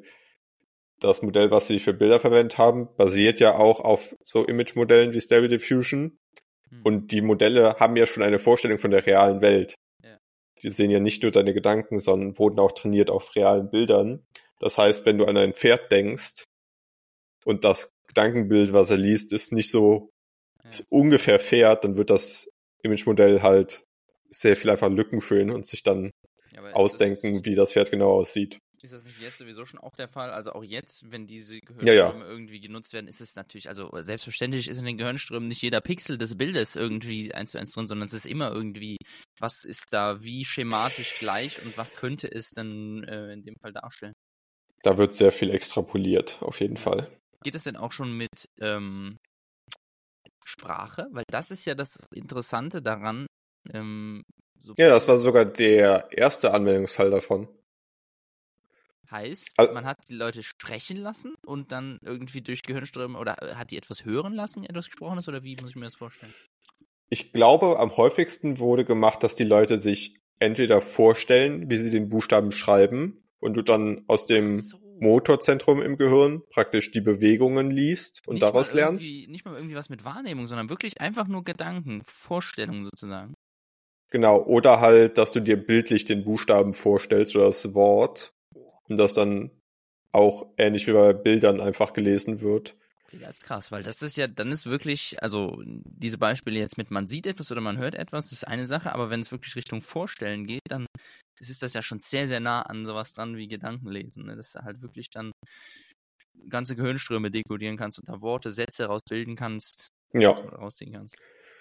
das Modell, was sie für Bilder verwendet haben, basiert ja auch auf so Image-Modellen wie Stable Diffusion. Hm. Und die Modelle haben ja schon eine Vorstellung von der realen Welt. Ja. Die sehen ja nicht nur deine Gedanken, sondern wurden auch trainiert auf realen Bildern. Das heißt, wenn du an ein Pferd denkst und das Gedankenbild, was er liest, ist nicht so ja. ist ungefähr Pferd, dann wird das Image-Modell halt sehr viel einfach Lücken füllen und sich dann ja, ausdenken, das, wie das Pferd genau aussieht. Ist das nicht jetzt sowieso schon auch der Fall? Also auch jetzt, wenn diese ja, Gehirnströme ja. irgendwie genutzt werden, ist es natürlich, also selbstverständlich ist in den Gehirnströmen nicht jeder Pixel des Bildes irgendwie eins zu eins drin, sondern es ist immer irgendwie, was ist da wie schematisch gleich und was könnte es dann äh, in dem Fall darstellen? Da wird sehr viel extrapoliert, auf jeden ja. Fall. Geht es denn auch schon mit ähm, Sprache? Weil das ist ja das Interessante daran. Ähm, so ja, das war sogar der erste Anwendungsfall davon. Heißt, also, man hat die Leute sprechen lassen und dann irgendwie durch Gehirnströme, oder hat die etwas hören lassen, etwas Gesprochenes, oder wie muss ich mir das vorstellen? ich glaube, am häufigsten wurde gemacht, dass die Leute sich entweder vorstellen, wie sie den Buchstaben schreiben und du dann aus dem so. Motorzentrum im Gehirn praktisch die Bewegungen liest und nicht daraus mal lernst. Nicht mal irgendwie was mit Wahrnehmung, sondern wirklich einfach nur Gedanken, Vorstellungen sozusagen. Genau, oder halt, dass du dir bildlich den Buchstaben vorstellst oder das Wort und das dann auch ähnlich wie bei Bildern einfach gelesen wird. Okay, das ist krass, weil das ist ja, dann ist wirklich, also diese Beispiele jetzt mit man sieht etwas oder man hört etwas, ist eine Sache, aber wenn es wirklich Richtung Vorstellen geht, dann ist das ja schon sehr, sehr nah an sowas dran wie Gedankenlesen, ne? Dass du halt wirklich dann ganze Gehirnströme dekodieren kannst und da Worte, Sätze rausbilden kannst, Ja. rausziehen kannst.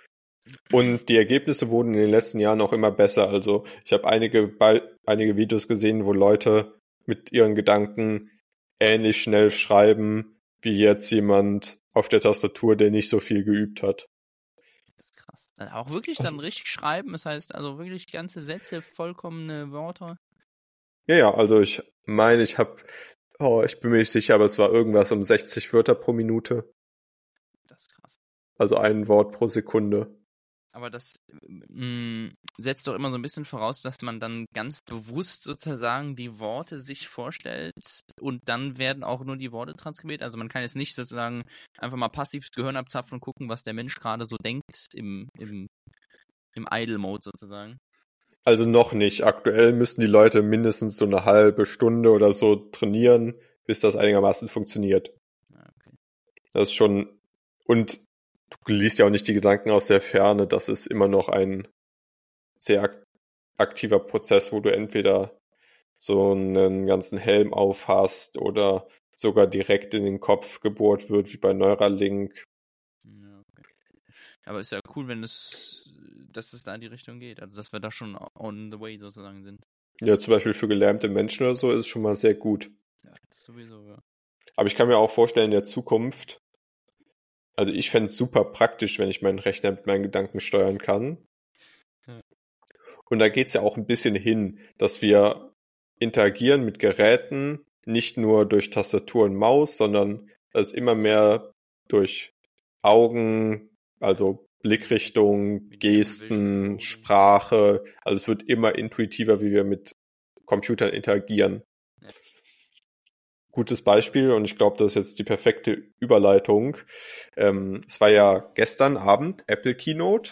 Und die Ergebnisse wurden in den letzten Jahren auch immer besser. Also ich habe einige, Be- einige Videos gesehen, wo Leute mit ihren Gedanken ähnlich schnell schreiben, wie jetzt jemand auf der Tastatur, der nicht so viel geübt hat. Das ist krass. Dann auch wirklich dann richtig schreiben, das heißt also wirklich ganze Sätze, vollkommene Worte. Ja, ja, also ich meine, ich habe, oh, ich bin mir nicht sicher, aber es war irgendwas um sechzig Wörter pro Minute. Das ist krass. Also ein Wort pro Sekunde. Aber das mh, setzt doch immer so ein bisschen voraus, dass man dann ganz bewusst sozusagen die Worte sich vorstellt und dann werden auch nur die Worte transkribiert. Also man kann jetzt nicht sozusagen einfach mal passiv das Gehirn abzapfen und gucken, was der Mensch gerade so denkt im, im, im Idle-Mode sozusagen. Also noch nicht. Aktuell müssen die Leute mindestens so eine halbe Stunde oder so trainieren, bis das einigermaßen funktioniert. Ja, okay. Das ist schon, und du liest ja auch nicht die Gedanken aus der Ferne, das ist immer noch ein sehr ak- aktiver Prozess, wo du entweder so einen ganzen Helm aufhast oder sogar direkt in den Kopf gebohrt wird, wie bei Neuralink. Ja, okay. Aber ist ja cool, wenn es, dass es da in die Richtung geht. Also dass wir da schon on the way sozusagen sind. Ja, zum Beispiel für gelähmte Menschen oder so ist es schon mal sehr gut. Ja, das sowieso, ja. Aber ich kann mir auch vorstellen, in der Zukunft, also ich fände es super praktisch, wenn ich meinen Rechner mit meinen Gedanken steuern kann. Ja. Und da geht's ja auch ein bisschen hin, dass wir interagieren mit Geräten, nicht nur durch Tastatur und Maus, sondern dass es immer mehr durch Augen, also Blickrichtung, Gesten, Sprache, also es wird immer intuitiver, wie wir mit Computern interagieren. Ja. Gutes Beispiel, und ich glaube, das ist jetzt die perfekte Überleitung. Ähm, es war ja gestern Abend Apple Keynote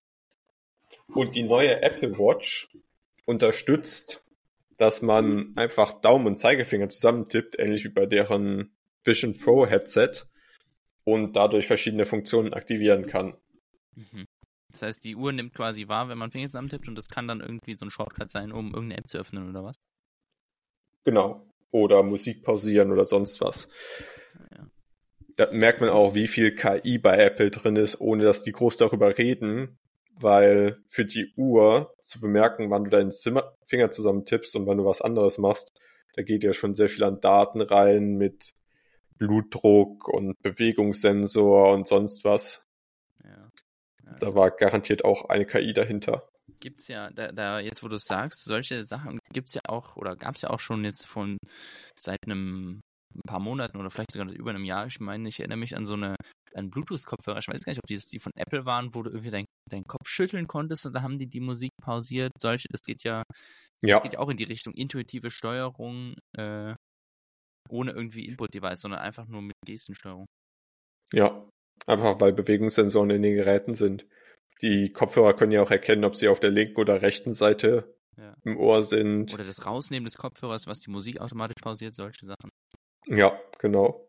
und die neue Apple Watch unterstützt, dass man einfach Daumen und Zeigefinger zusammentippt, ähnlich wie bei deren Vision Pro Headset, und dadurch verschiedene Funktionen aktivieren kann. Mhm. Das heißt, die Uhr nimmt quasi wahr, wenn man Finger zusammentippt, und das kann dann irgendwie so ein Shortcut sein, um irgendeine App zu öffnen oder was? Genau. Oder Musik pausieren oder sonst was. Ja. Da merkt man auch, wie viel K I bei Apple drin ist, ohne dass die groß darüber reden, weil für die Uhr zu bemerken, wann du deinen Zimmer- Finger zusammentippst und wann du was anderes machst, da geht ja schon sehr viel an Daten rein mit Blutdruck und Bewegungssensor und sonst was. Ja. Ja. Da war garantiert auch eine K I dahinter. Gibt's ja, da, da jetzt wo du es sagst, solche Sachen gibt's ja auch, oder gab's ja auch schon jetzt von seit einem ein paar Monaten oder vielleicht sogar über einem Jahr. Ich meine, ich erinnere mich an so eine einen Bluetooth-Kopfhörer, ich weiß gar nicht, ob die, die von Apple waren, wo du irgendwie deinen dein Kopf schütteln konntest und da haben die die Musik pausiert. Solche, das geht ja, Ja. das geht ja auch in die Richtung intuitive Steuerung, äh, ohne irgendwie Input-Device, sondern einfach nur mit Gestensteuerung. Ja, einfach weil Bewegungssensoren in den Geräten sind. Die Kopfhörer können ja auch erkennen, ob sie auf der linken oder rechten Seite Ja. im Ohr sind. Oder das Rausnehmen des Kopfhörers, was die Musik automatisch pausiert, solche Sachen. Ja, genau.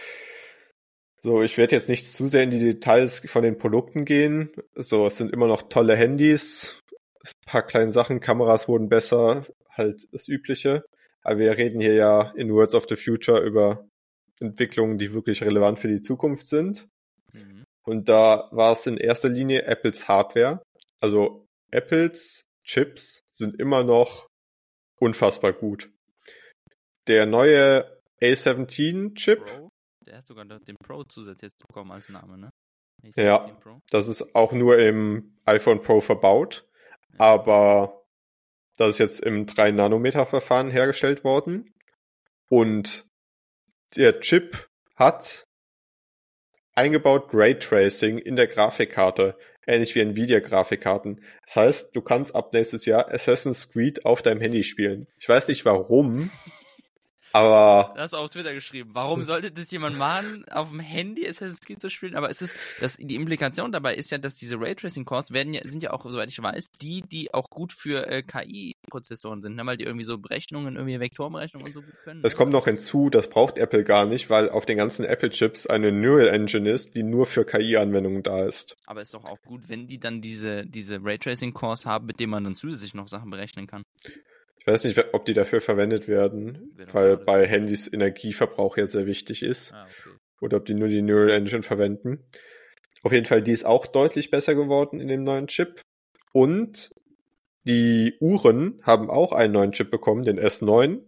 So, ich werde jetzt nicht zu sehr in die Details von den Produkten gehen. So, es sind immer noch tolle Handys, ein paar kleine Sachen, Kameras wurden besser, halt das Übliche. Aber wir reden hier ja in Words of the Future über Entwicklungen, die wirklich relevant für die Zukunft sind. Mhm. Und da war es in erster Linie Apples Hardware. Also Apples Chips sind immer noch unfassbar gut. Der neue A siebzehn Chip, Pro? Der hat sogar den Pro-Zusatz jetzt bekommen als Name, ne? ja, Pro. das ist auch nur im iPhone Pro verbaut, Ja. aber das ist jetzt im drei Nanometer Verfahren hergestellt worden. Und der Chip hat eingebaut Raytracing in der Grafikkarte. ähnlich wie Nvidia-Grafikkarten. Das heißt, du kannst ab nächstes Jahr Assassin's Creed auf deinem Handy spielen. Ich weiß nicht warum, aber... Das hast du auf Twitter geschrieben. Warum sollte das jemand machen, auf dem Handy Assassin's Creed zu spielen? Aber es ist, das, die Implikation dabei ist ja, dass diese Raytracing-Cores werden ja, sind ja auch, soweit ich weiß, die, die auch gut für äh, K I-Prozessoren sind, ne? Weil die irgendwie so Berechnungen, irgendwie Vektorenberechnungen und so gut können. Es kommt noch hinzu, das braucht Apple gar nicht, weil auf den ganzen Apple-Chips eine Neural Engine ist, die nur für K I-Anwendungen da ist. Aber ist doch auch gut, wenn die dann diese, diese Raytracing-Cores haben, mit denen man dann zusätzlich noch Sachen berechnen kann. Ich weiß nicht, ob die dafür verwendet werden, Wäre weil schade. bei Handys Energieverbrauch ja sehr wichtig ist. Ah, okay. Oder ob die nur die Neural Engine verwenden. Auf jeden Fall, die ist auch deutlich besser geworden in dem neuen Chip. Und die Uhren haben auch einen neuen Chip bekommen, den S neun.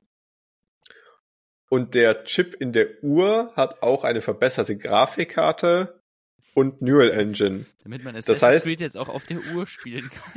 Und der Chip in der Uhr hat auch eine verbesserte Grafikkarte und Neural Engine. Damit man Das Assassin's heißt- Creed jetzt auch auf der Uhr spielen kann.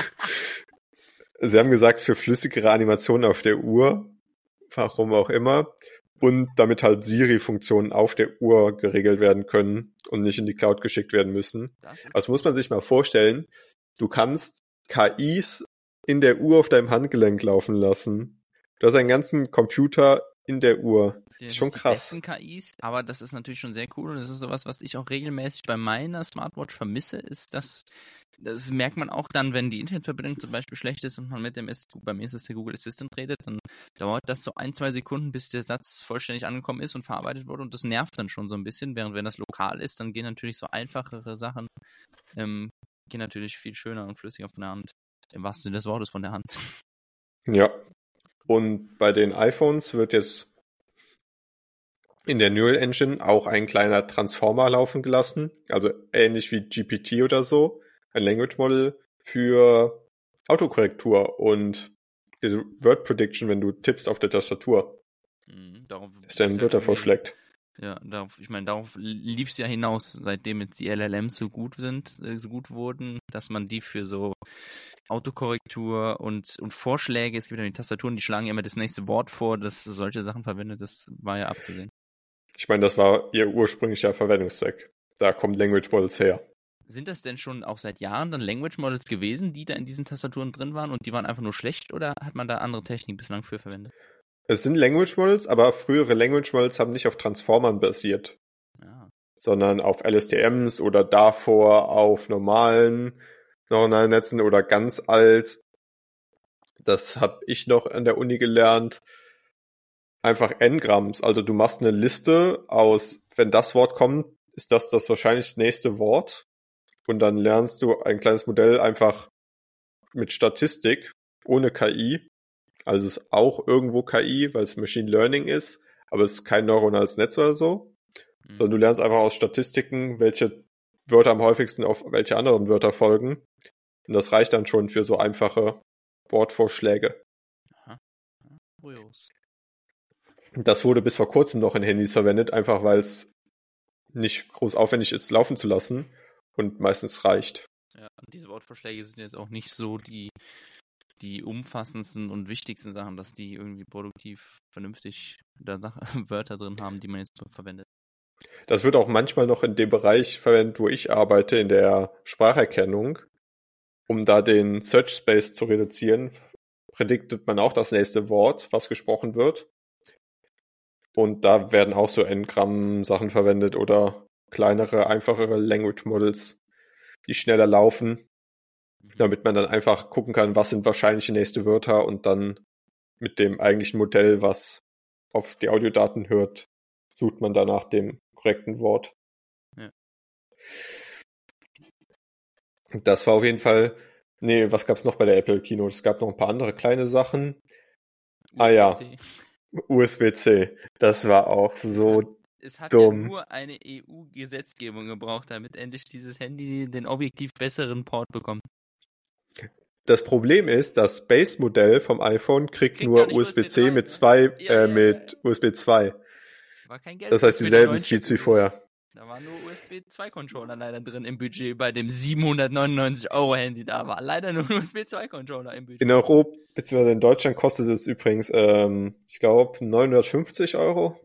Sie haben gesagt, für flüssigere Animationen auf der Uhr, warum auch immer, und damit halt Siri-Funktionen auf der Uhr geregelt werden können und nicht in die Cloud geschickt werden müssen. Das ist Also muss man sich mal vorstellen, du kannst K Is in der Uhr auf deinem Handgelenk laufen lassen. Du hast einen ganzen Computer in der Uhr. sind Schon nicht die krass. besten K Is, aber das ist natürlich schon sehr cool und das ist sowas, was ich auch regelmäßig bei meiner Smartwatch vermisse, ist, dass das merkt man auch dann, wenn die Internetverbindung zum Beispiel schlecht ist und man mit dem S, bei mir ist es der Google Assistant redet, dann dauert das so ein, zwei Sekunden, bis der Satz vollständig angekommen ist und verarbeitet wurde und das nervt dann schon so ein bisschen, während wenn das lokal ist, dann gehen natürlich so einfachere Sachen, ähm, gehen natürlich viel schöner und flüssiger von der Hand. Im wahrsten Sinne des Wortes von der Hand. Ja. Und bei den iPhones wird jetzt in der Neural Engine auch ein kleiner Transformer laufen gelassen, also ähnlich wie G P T oder so, ein Language Model für Autokorrektur und diese Word Prediction, wenn du tippst auf der Tastatur, Mhm, darauf dass der ist einen ja Wörter irgendwie- vorschlägt. Ja, darauf, ich meine, darauf lief es ja hinaus, seitdem jetzt die L L Ms so gut sind, äh, so gut wurden, dass man die für so Autokorrektur und, und Vorschläge, es gibt ja die Tastaturen, die schlagen ja immer das nächste Wort vor, dass solche Sachen verwendet, das war ja abzusehen. Ich meine, das war ihr ursprünglicher Verwendungszweck. Da kommen Language Models her. Sind das denn schon auch seit Jahren dann Language Models gewesen, die da in diesen Tastaturen drin waren und die waren einfach nur schlecht oder hat man da andere Technik bislang für verwendet? Es sind Language Models, aber frühere Language Models haben nicht auf Transformern basiert, Ja. sondern auf L S T Ms oder davor auf normalen neuronalen Netzen oder ganz alt. Das habe ich noch an der Uni gelernt. Einfach N-Grams. Also du machst eine Liste aus, wenn das Wort kommt, ist das das wahrscheinlich nächste Wort. Und dann lernst du ein kleines Modell einfach mit Statistik, ohne K I. Also es ist auch irgendwo K I, weil es Machine Learning ist, aber es ist kein neuronales Netz oder so. Mhm. Sondern du lernst einfach aus Statistiken, welche Wörter am häufigsten auf welche anderen Wörter folgen. Und das reicht dann schon für so einfache Wortvorschläge. Kurios. Das wurde bis vor kurzem noch in Handys verwendet, einfach weil es nicht groß aufwendig ist, laufen zu lassen und meistens reicht. Ja, und diese Wortvorschläge sind jetzt auch nicht so die, die umfassendsten und wichtigsten Sachen, dass die irgendwie produktiv vernünftig da Sach- Wörter drin haben, die man jetzt so verwendet. Das wird auch manchmal noch in dem Bereich verwendet, wo ich arbeite, in der Spracherkennung. Um da den Search Space zu reduzieren, prediktet man auch das nächste Wort, was gesprochen wird. Und da werden auch so N-Gramm-Sachen verwendet oder kleinere, einfachere Language Models, die schneller laufen, damit man dann einfach gucken kann, was sind wahrscheinliche nächste Wörter und dann mit dem eigentlichen Modell, was auf die Audiodaten hört, sucht man danach dem korrekten Wort. Ja. Das war auf jeden Fall, nee, was gab's noch bei der Apple Keynote? Es gab noch ein paar andere kleine Sachen. Ah ja. U S B C. U S B C, das war auch so Es hat dumm. ja nur eine E U-Gesetzgebung gebraucht, damit endlich dieses Handy den objektiv besseren Port bekommt. Das Problem ist, das Base-Modell vom iPhone kriegt, Kriegt nur gar nicht U S B C U S B drei, mit ne? zwei, Ja, äh, ja, ja, mit ja. U S B zwei. War kein Geld Das heißt für den dieselben neuen Speeds Chip wie vorher. Da war nur U S B zwei Controller leider drin im Budget bei dem siebenhundertneunundneunzig Euro Handy. Da war leider nur ein U S B zwei Controller im Budget. In Europa, beziehungsweise in Deutschland kostet es übrigens, ähm, ich glaube, neunhundertfünfzig Euro.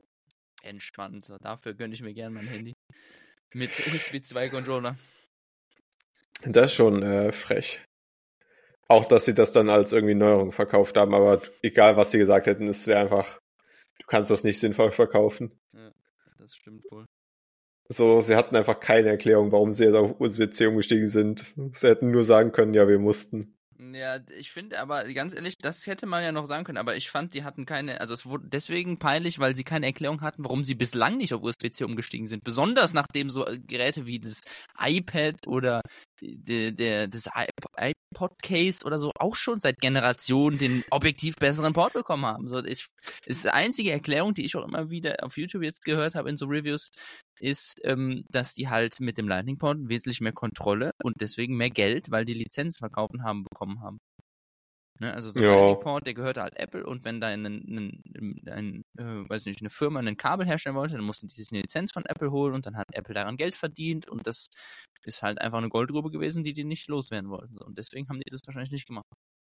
Entspannt. So, dafür gönne ich mir gerne mein Handy. Mit U S B zwei Controller. Das ist schon äh, frech. Auch, dass sie das dann als irgendwie Neuerung verkauft haben, aber egal, was sie gesagt hätten, es wäre einfach, du kannst das nicht sinnvoll verkaufen. Ja, das stimmt wohl. So, sie hatten einfach keine Erklärung, warum sie jetzt auf U S B C umgestiegen sind. Sie hätten nur sagen können, ja, wir mussten. Ja, ich finde aber, ganz ehrlich, das hätte man ja noch sagen können, aber ich fand, die hatten keine, also es wurde deswegen peinlich, weil sie keine Erklärung hatten, warum sie bislang nicht auf U S B C umgestiegen sind. Besonders nachdem so Geräte wie das iPad oder der, der, das iPod-Case oder so auch schon seit Generationen den objektiv besseren Port bekommen haben. So, ich, ist die einzige Erklärung, die ich auch immer wieder auf YouTube jetzt gehört habe in so Reviews, ist, ähm, dass die halt mit dem Lightning Port wesentlich mehr Kontrolle und deswegen mehr Geld, weil die Lizenz verkaufen haben, bekommen haben. Ne? Also so ein Ja. Lightning Port, der gehörte halt Apple und wenn da ein, ein, ein, ein äh, weiß nicht, eine Firma ein Kabel herstellen wollte, dann mussten die sich eine Lizenz von Apple holen und dann hat Apple daran Geld verdient und das ist halt einfach eine Goldgrube gewesen, die die nicht loswerden wollten. So. Und deswegen haben die das wahrscheinlich nicht gemacht.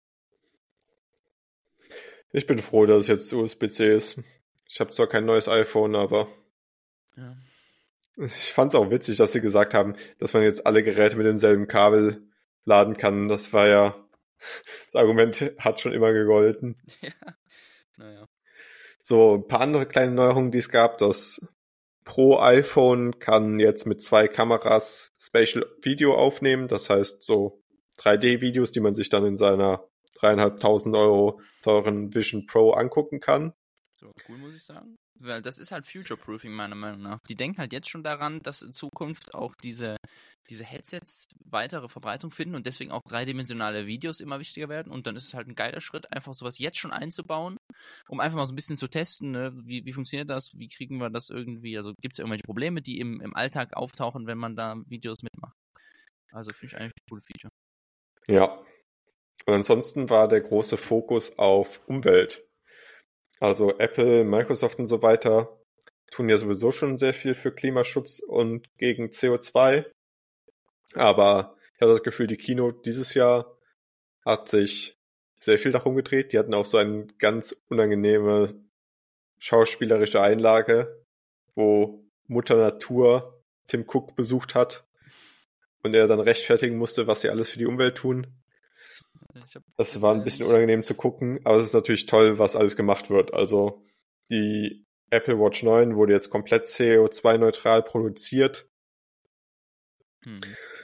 Ich bin froh, dass es jetzt U S B C ist. Ich habe zwar kein neues iPhone, aber Ja. ich fand es auch witzig, dass sie gesagt haben, dass man jetzt alle Geräte mit demselben Kabel laden kann. Das war ja, das Argument hat schon immer gegolten. Ja, naja. So, ein paar andere kleine Neuerungen, die es gab. Das Pro iPhone kann jetzt mit zwei Kameras Spatial Video aufnehmen. Das heißt, so drei D-Videos, die man sich dann in seiner dreieinhalbtausend Euro teuren Vision Pro angucken kann. So, cool, muss ich sagen. Weil das ist halt Future-Proofing, meiner Meinung nach. Die denken halt jetzt schon daran, dass in Zukunft auch diese, diese Headsets weitere Verbreitung finden und deswegen auch dreidimensionale Videos immer wichtiger werden. Und dann ist es halt ein geiler Schritt, einfach sowas jetzt schon einzubauen, um einfach mal so ein bisschen zu testen, ne? wie, wie funktioniert das, wie kriegen wir das irgendwie, also gibt es irgendwelche Probleme, die im, im Alltag auftauchen, wenn man da Videos mitmacht. Also finde ich eigentlich ein cooles Feature. Ja. Und ansonsten war der große Fokus auf Umwelt. Also Apple, Microsoft und so weiter tun ja sowieso schon sehr viel für Klimaschutz und gegen C O zwei. Aber ich habe das Gefühl, die Keynote dieses Jahr hat sich sehr viel darum gedreht. Die hatten auch so eine ganz unangenehme schauspielerische Einlage, wo Mutter Natur Tim Cook besucht hat und er dann rechtfertigen musste, was sie alles für die Umwelt tun. Das war ein bisschen unangenehm zu gucken, aber es ist natürlich toll, was alles gemacht wird. Also die Apple Watch neun wurde jetzt komplett C O zwei neutral produziert. Hm.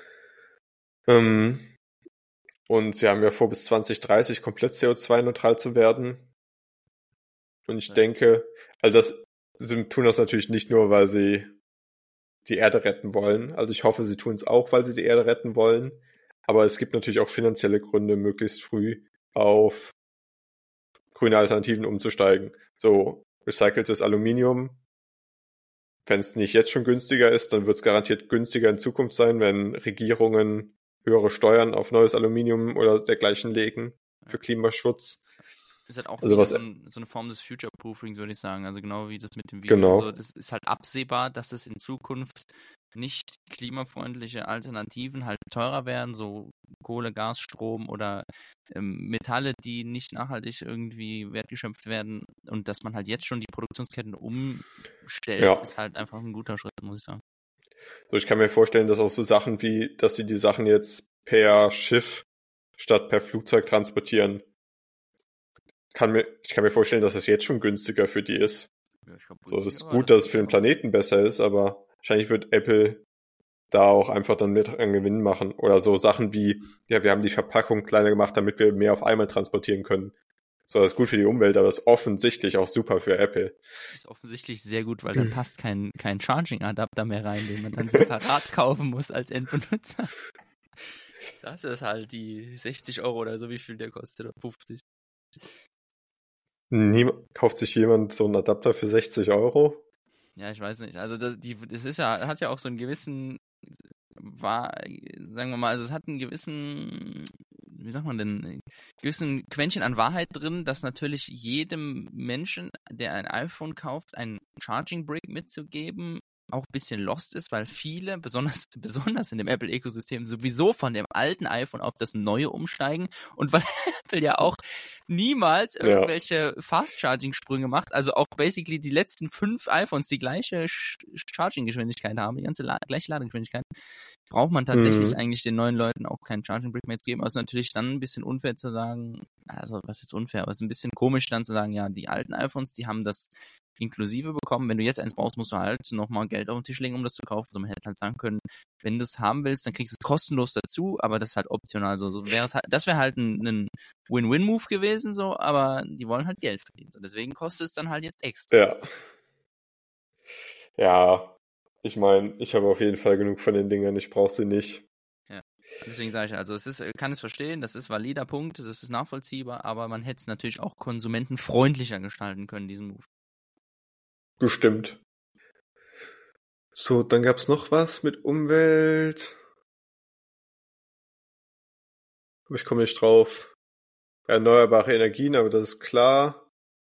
Ähm, und sie haben ja vor, bis zwanzig dreißig komplett C O zwei neutral zu werden. Und ich ja. denke, also das, sie tun das natürlich nicht nur, weil sie die Erde retten wollen. Also ich hoffe, sie tun es auch, weil sie die Erde retten wollen. Aber es gibt natürlich auch finanzielle Gründe, möglichst früh auf grüne Alternativen umzusteigen. So recyceltes Aluminium, wenn es nicht jetzt schon günstiger ist, dann wird es garantiert günstiger in Zukunft sein, wenn Regierungen höhere Steuern auf neues Aluminium oder dergleichen legen für Klimaschutz. Ist halt auch also was, so, ein, so eine Form des Future-Proofings, würde ich sagen. Also genau wie das mit dem Video. Genau. So, das ist halt absehbar, dass es in Zukunft nicht klimafreundliche Alternativen halt teurer werden, so Kohle, Gas, Strom oder ähm, Metalle, die nicht nachhaltig irgendwie wertgeschöpft werden und dass man halt jetzt schon die Produktionsketten umstellt, ja. ist halt einfach ein guter Schritt, muss ich sagen. So, ich kann mir vorstellen, dass auch so Sachen wie, dass sie die Sachen jetzt per Schiff statt per Flugzeug transportieren. Kann mir, ich kann mir vorstellen, dass es jetzt schon günstiger für die ist. Ja, ich glaub, so, es ist gut, dass es für den Planeten besser ist, aber wahrscheinlich wird Apple da auch einfach dann mit einen Gewinn machen. Oder so Sachen wie, ja, wir haben die Verpackung kleiner gemacht, damit wir mehr auf einmal transportieren können. So, das ist gut für die Umwelt, aber das ist offensichtlich auch super für Apple. Das ist offensichtlich sehr gut, weil da passt kein, kein Charging-Adapter mehr rein, den man dann separat kaufen muss als Endbenutzer. Das ist halt die sechzig Euro oder so, wie viel der kostet, oder fünfzig. Nie, kauft sich jemand so einen Adapter für sechzig Euro? Ja, ich weiß nicht. Also das, die, das ist ja, hat ja auch so einen gewissen, war, sagen wir mal, also es hat einen gewissen, wie sagt man denn, einen gewissen Quäntchen an Wahrheit drin, dass natürlich jedem Menschen, der ein iPhone kauft, ein Charging Brick mitzugeben, auch ein bisschen lost ist, weil viele, besonders, besonders in dem Apple-Ökosystem, sowieso von dem alten iPhone auf das neue umsteigen und weil Apple ja auch niemals Ja. irgendwelche Fast-Charging-Sprünge macht, also auch basically die letzten fünf iPhones die gleiche Sch- Charging-Geschwindigkeit haben, die ganze La- gleiche Ladegeschwindigkeit, braucht man tatsächlich Mhm. eigentlich den neuen Leuten auch keinen Charging-Brick mehr jetzt geben. Also natürlich dann ein bisschen unfair zu sagen, also was ist unfair, aber es ist ein bisschen komisch dann zu sagen, ja, die alten iPhones, die haben das inklusive bekommen. Wenn du jetzt eins brauchst, musst du halt nochmal Geld auf den Tisch legen, um das zu kaufen. Also man hätte halt sagen können, wenn du es haben willst, dann kriegst du es kostenlos dazu, aber das ist halt optional. So, so wäre es halt, das wäre halt ein, ein Win-Win-Move gewesen, so, aber die wollen halt Geld verdienen. So, deswegen kostet es dann halt jetzt extra. Ja. Ja, ich meine, ich habe auf jeden Fall genug von den Dingern, ich brauche sie nicht. Ja. Deswegen sage ich, also es ist, kann es verstehen, das ist valider Punkt, das ist nachvollziehbar, aber man hätte es natürlich auch konsumentenfreundlicher gestalten können, diesen Move. Bestimmt. So, dann gab's noch was mit Umwelt. Aber ich komme nicht drauf. Erneuerbare Energien, aber das ist klar.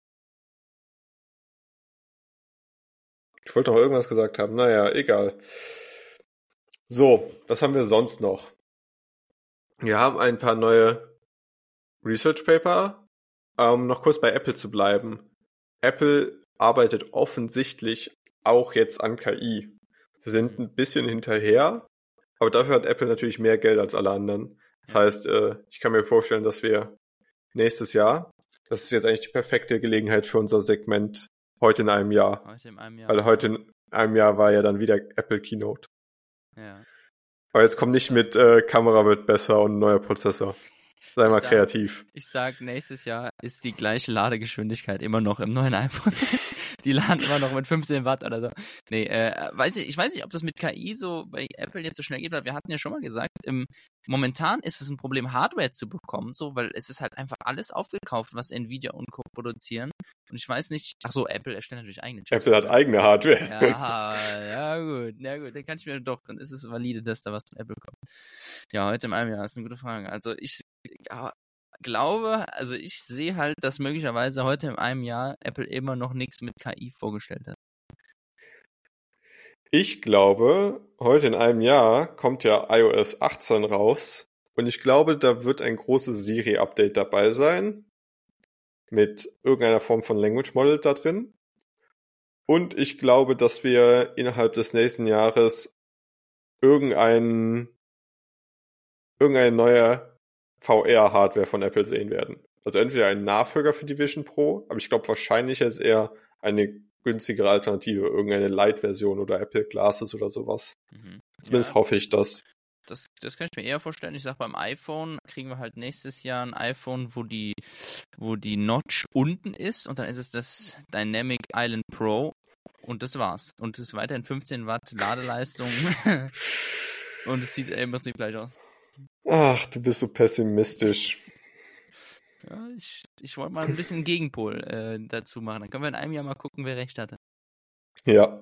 Ich wollte doch irgendwas gesagt haben. Naja, egal. So, was haben wir sonst noch? Wir haben ein paar neue Research Paper. Um noch kurz bei Apple zu bleiben. Apple arbeitet offensichtlich auch jetzt an K I. Sie sind ein bisschen hinterher, aber dafür hat Apple natürlich mehr Geld als alle anderen. Das Ja. heißt, äh, ich kann mir vorstellen, dass wir nächstes Jahr, das ist jetzt eigentlich die perfekte Gelegenheit für unser Segment heute in einem Jahr. Heute in einem Jahr. Weil heute in einem Jahr war ja dann wieder Apple Keynote. Ja. Aber jetzt kommt nicht mit äh, Kamera wird besser und neuer Prozessor. Sei Ich mal sag- kreativ. Ich sag, nächstes Jahr ist die gleiche Ladegeschwindigkeit immer noch im neuen iPhone. Die laden immer noch mit fünfzehn Watt oder so. Nee, äh, weiß ich, ich weiß nicht, ob das mit K I so bei Apple jetzt so schnell geht, weil wir hatten ja schon mal gesagt, im, momentan ist es ein Problem, Hardware zu bekommen, so, weil es ist halt einfach alles aufgekauft, was Nvidia und Co. produzieren. Und ich weiß nicht, ach so, Apple erstellt natürlich eigene Chips. Apple hat eigene Hardware. Ja, ja gut, na gut, dann kann ich mir doch, dann ist es valide, dass da was von Apple kommt. Ja, heute in einem Jahr ist eine gute Frage. Also ich ja, glaube, also ich sehe halt, dass möglicherweise heute in einem Jahr Apple immer noch nichts mit K I vorgestellt hat. Ich glaube, heute in einem Jahr kommt ja i O S achtzehn raus und ich glaube, da wird ein großes Siri-Update dabei sein mit irgendeiner Form von Language Model da drin. Und ich glaube, dass wir innerhalb des nächsten Jahres irgendein, irgendeine neue V R-Hardware von Apple sehen werden. Also entweder ein Nachfolger für die Vision Pro, aber ich glaube wahrscheinlich ist eher eine günstigere Alternative, irgendeine Lite-Version oder Apple Glasses oder sowas. Mhm. Zumindest Ja, hoffe ich das. das, das kann ich mir eher vorstellen. Ich sag, beim iPhone kriegen wir halt nächstes Jahr ein iPhone, wo die, wo die Notch unten ist und dann ist es das Dynamic Island Pro und das war's. Und es ist weiterhin fünfzehn Watt Ladeleistung und es sieht im Prinzip gleich aus. Ach, du bist so pessimistisch. Ja, ich, ich wollte mal ein bisschen Gegenpol äh, dazu machen. Dann können wir in einem Jahr mal gucken, wer recht hatte. Ja.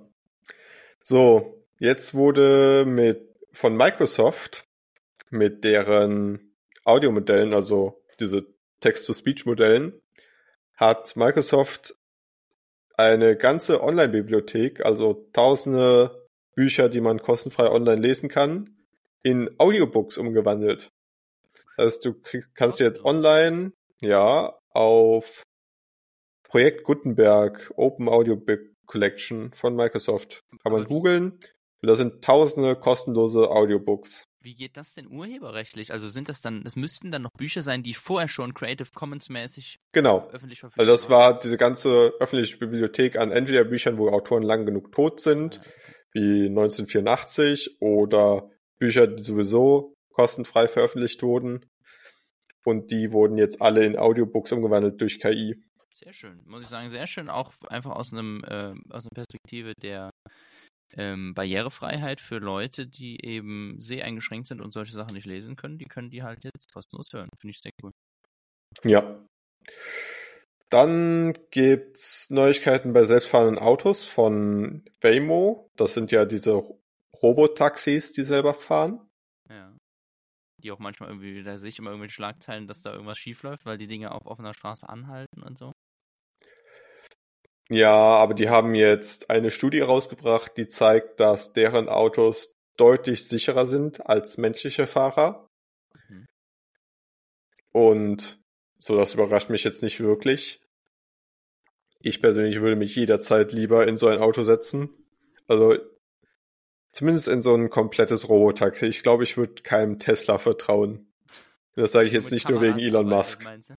So, jetzt wurde mit von Microsoft mit deren Audiomodellen, also diese Text-to-Speech-Modellen, hat Microsoft eine ganze Online-Bibliothek, also tausende Bücher, die man kostenfrei online lesen kann, in Audiobooks umgewandelt. Das heißt, du krieg, kannst dir jetzt online, ja, auf Projekt Gutenberg Open Audio Book Collection von Microsoft. Kann man Aber wie- googeln. Und da sind tausende kostenlose Audiobooks. Wie geht das denn urheberrechtlich? Also sind das dann, es müssten dann noch Bücher sein, die vorher schon Creative Commons mäßig Genau. öffentlich verfügbar Also das waren? war diese ganze öffentliche Bibliothek an entweder Büchern, wo Autoren lang genug tot sind, Ah, okay. wie neunzehnhundertvierundachtzig, oder Bücher, die sowieso kostenfrei veröffentlicht wurden. Und die wurden jetzt alle in Audiobooks umgewandelt durch K I. Sehr schön, muss ich sagen, sehr schön, auch einfach aus einem äh, aus einer Perspektive der ähm, Barrierefreiheit für Leute, die eben seheingeschränkt sind und solche Sachen nicht lesen können, die können die halt jetzt kostenlos hören. Finde ich sehr cool. Ja. Dann gibt's Neuigkeiten bei selbstfahrenden Autos von Waymo. Das sind ja diese Robotaxis, die selber fahren. Ja. Die auch manchmal irgendwie, da sehe ich immer irgendwelche Schlagzeilen, dass da irgendwas schief läuft, weil die Dinge auf offener Straße anhalten und so. Ja, aber die haben jetzt eine Studie rausgebracht, die zeigt, dass deren Autos deutlich sicherer sind als menschliche Fahrer. Mhm. Und so, das überrascht mich jetzt nicht wirklich. Ich persönlich würde mich jederzeit lieber in so ein Auto setzen. Also zumindest in so ein komplettes Robotaxi. Ich glaube, ich würde keinem Tesla vertrauen. Das sage ich Wo jetzt mit nicht nur wegen Kameras Elon arbeitet, Musk. meinst du?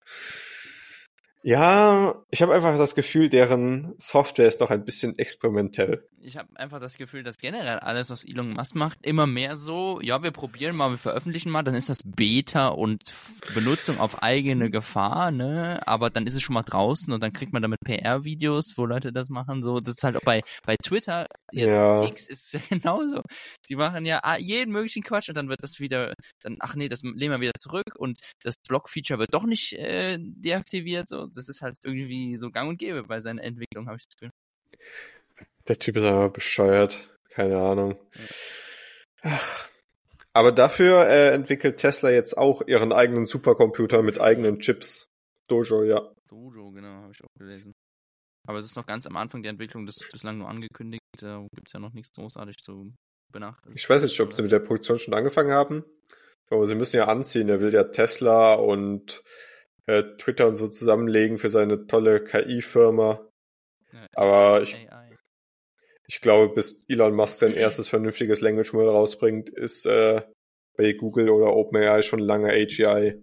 Ja, ich habe einfach das Gefühl, deren Software ist noch ein bisschen experimentell. Ich habe einfach das Gefühl, dass generell alles, was Elon Musk macht, immer mehr so, ja, wir probieren mal, wir veröffentlichen mal, dann ist das Beta und Benutzung auf eigene Gefahr, ne? Aber dann ist es schon mal draußen und dann kriegt man damit P R-Videos, wo Leute das machen, so. Das ist halt auch bei, bei Twitter, jetzt Ja. X ist es ja genauso. Die machen ja jeden möglichen Quatsch und dann wird das wieder, dann, ach nee, das lehnen wir wieder zurück und das Block-Feature wird doch nicht äh, deaktiviert, so. Das ist halt irgendwie so gang und gäbe bei seiner Entwicklung, habe ich das Gefühl. Der Typ ist einfach bescheuert. Keine Ahnung. Ach. Aber dafür äh, entwickelt Tesla jetzt auch ihren eigenen Supercomputer mit eigenen Chips. Dojo, ja. Dojo, genau, habe ich auch gelesen. Aber es ist noch ganz am Anfang der Entwicklung, das ist bislang nur angekündigt. Da gibt es ja noch nichts großartig zu benachrichtigen. Ich weiß nicht, ob sie mit der Produktion schon angefangen haben. Aber sie müssen ja anziehen. Er will ja Tesla und äh, Twitter und so zusammenlegen für seine tolle K I-Firma. Ja, Aber ich, A I. ich glaube, bis Elon Musk sein erstes vernünftiges Language Model rausbringt, ist äh, bei Google oder OpenAI schon lange A G I.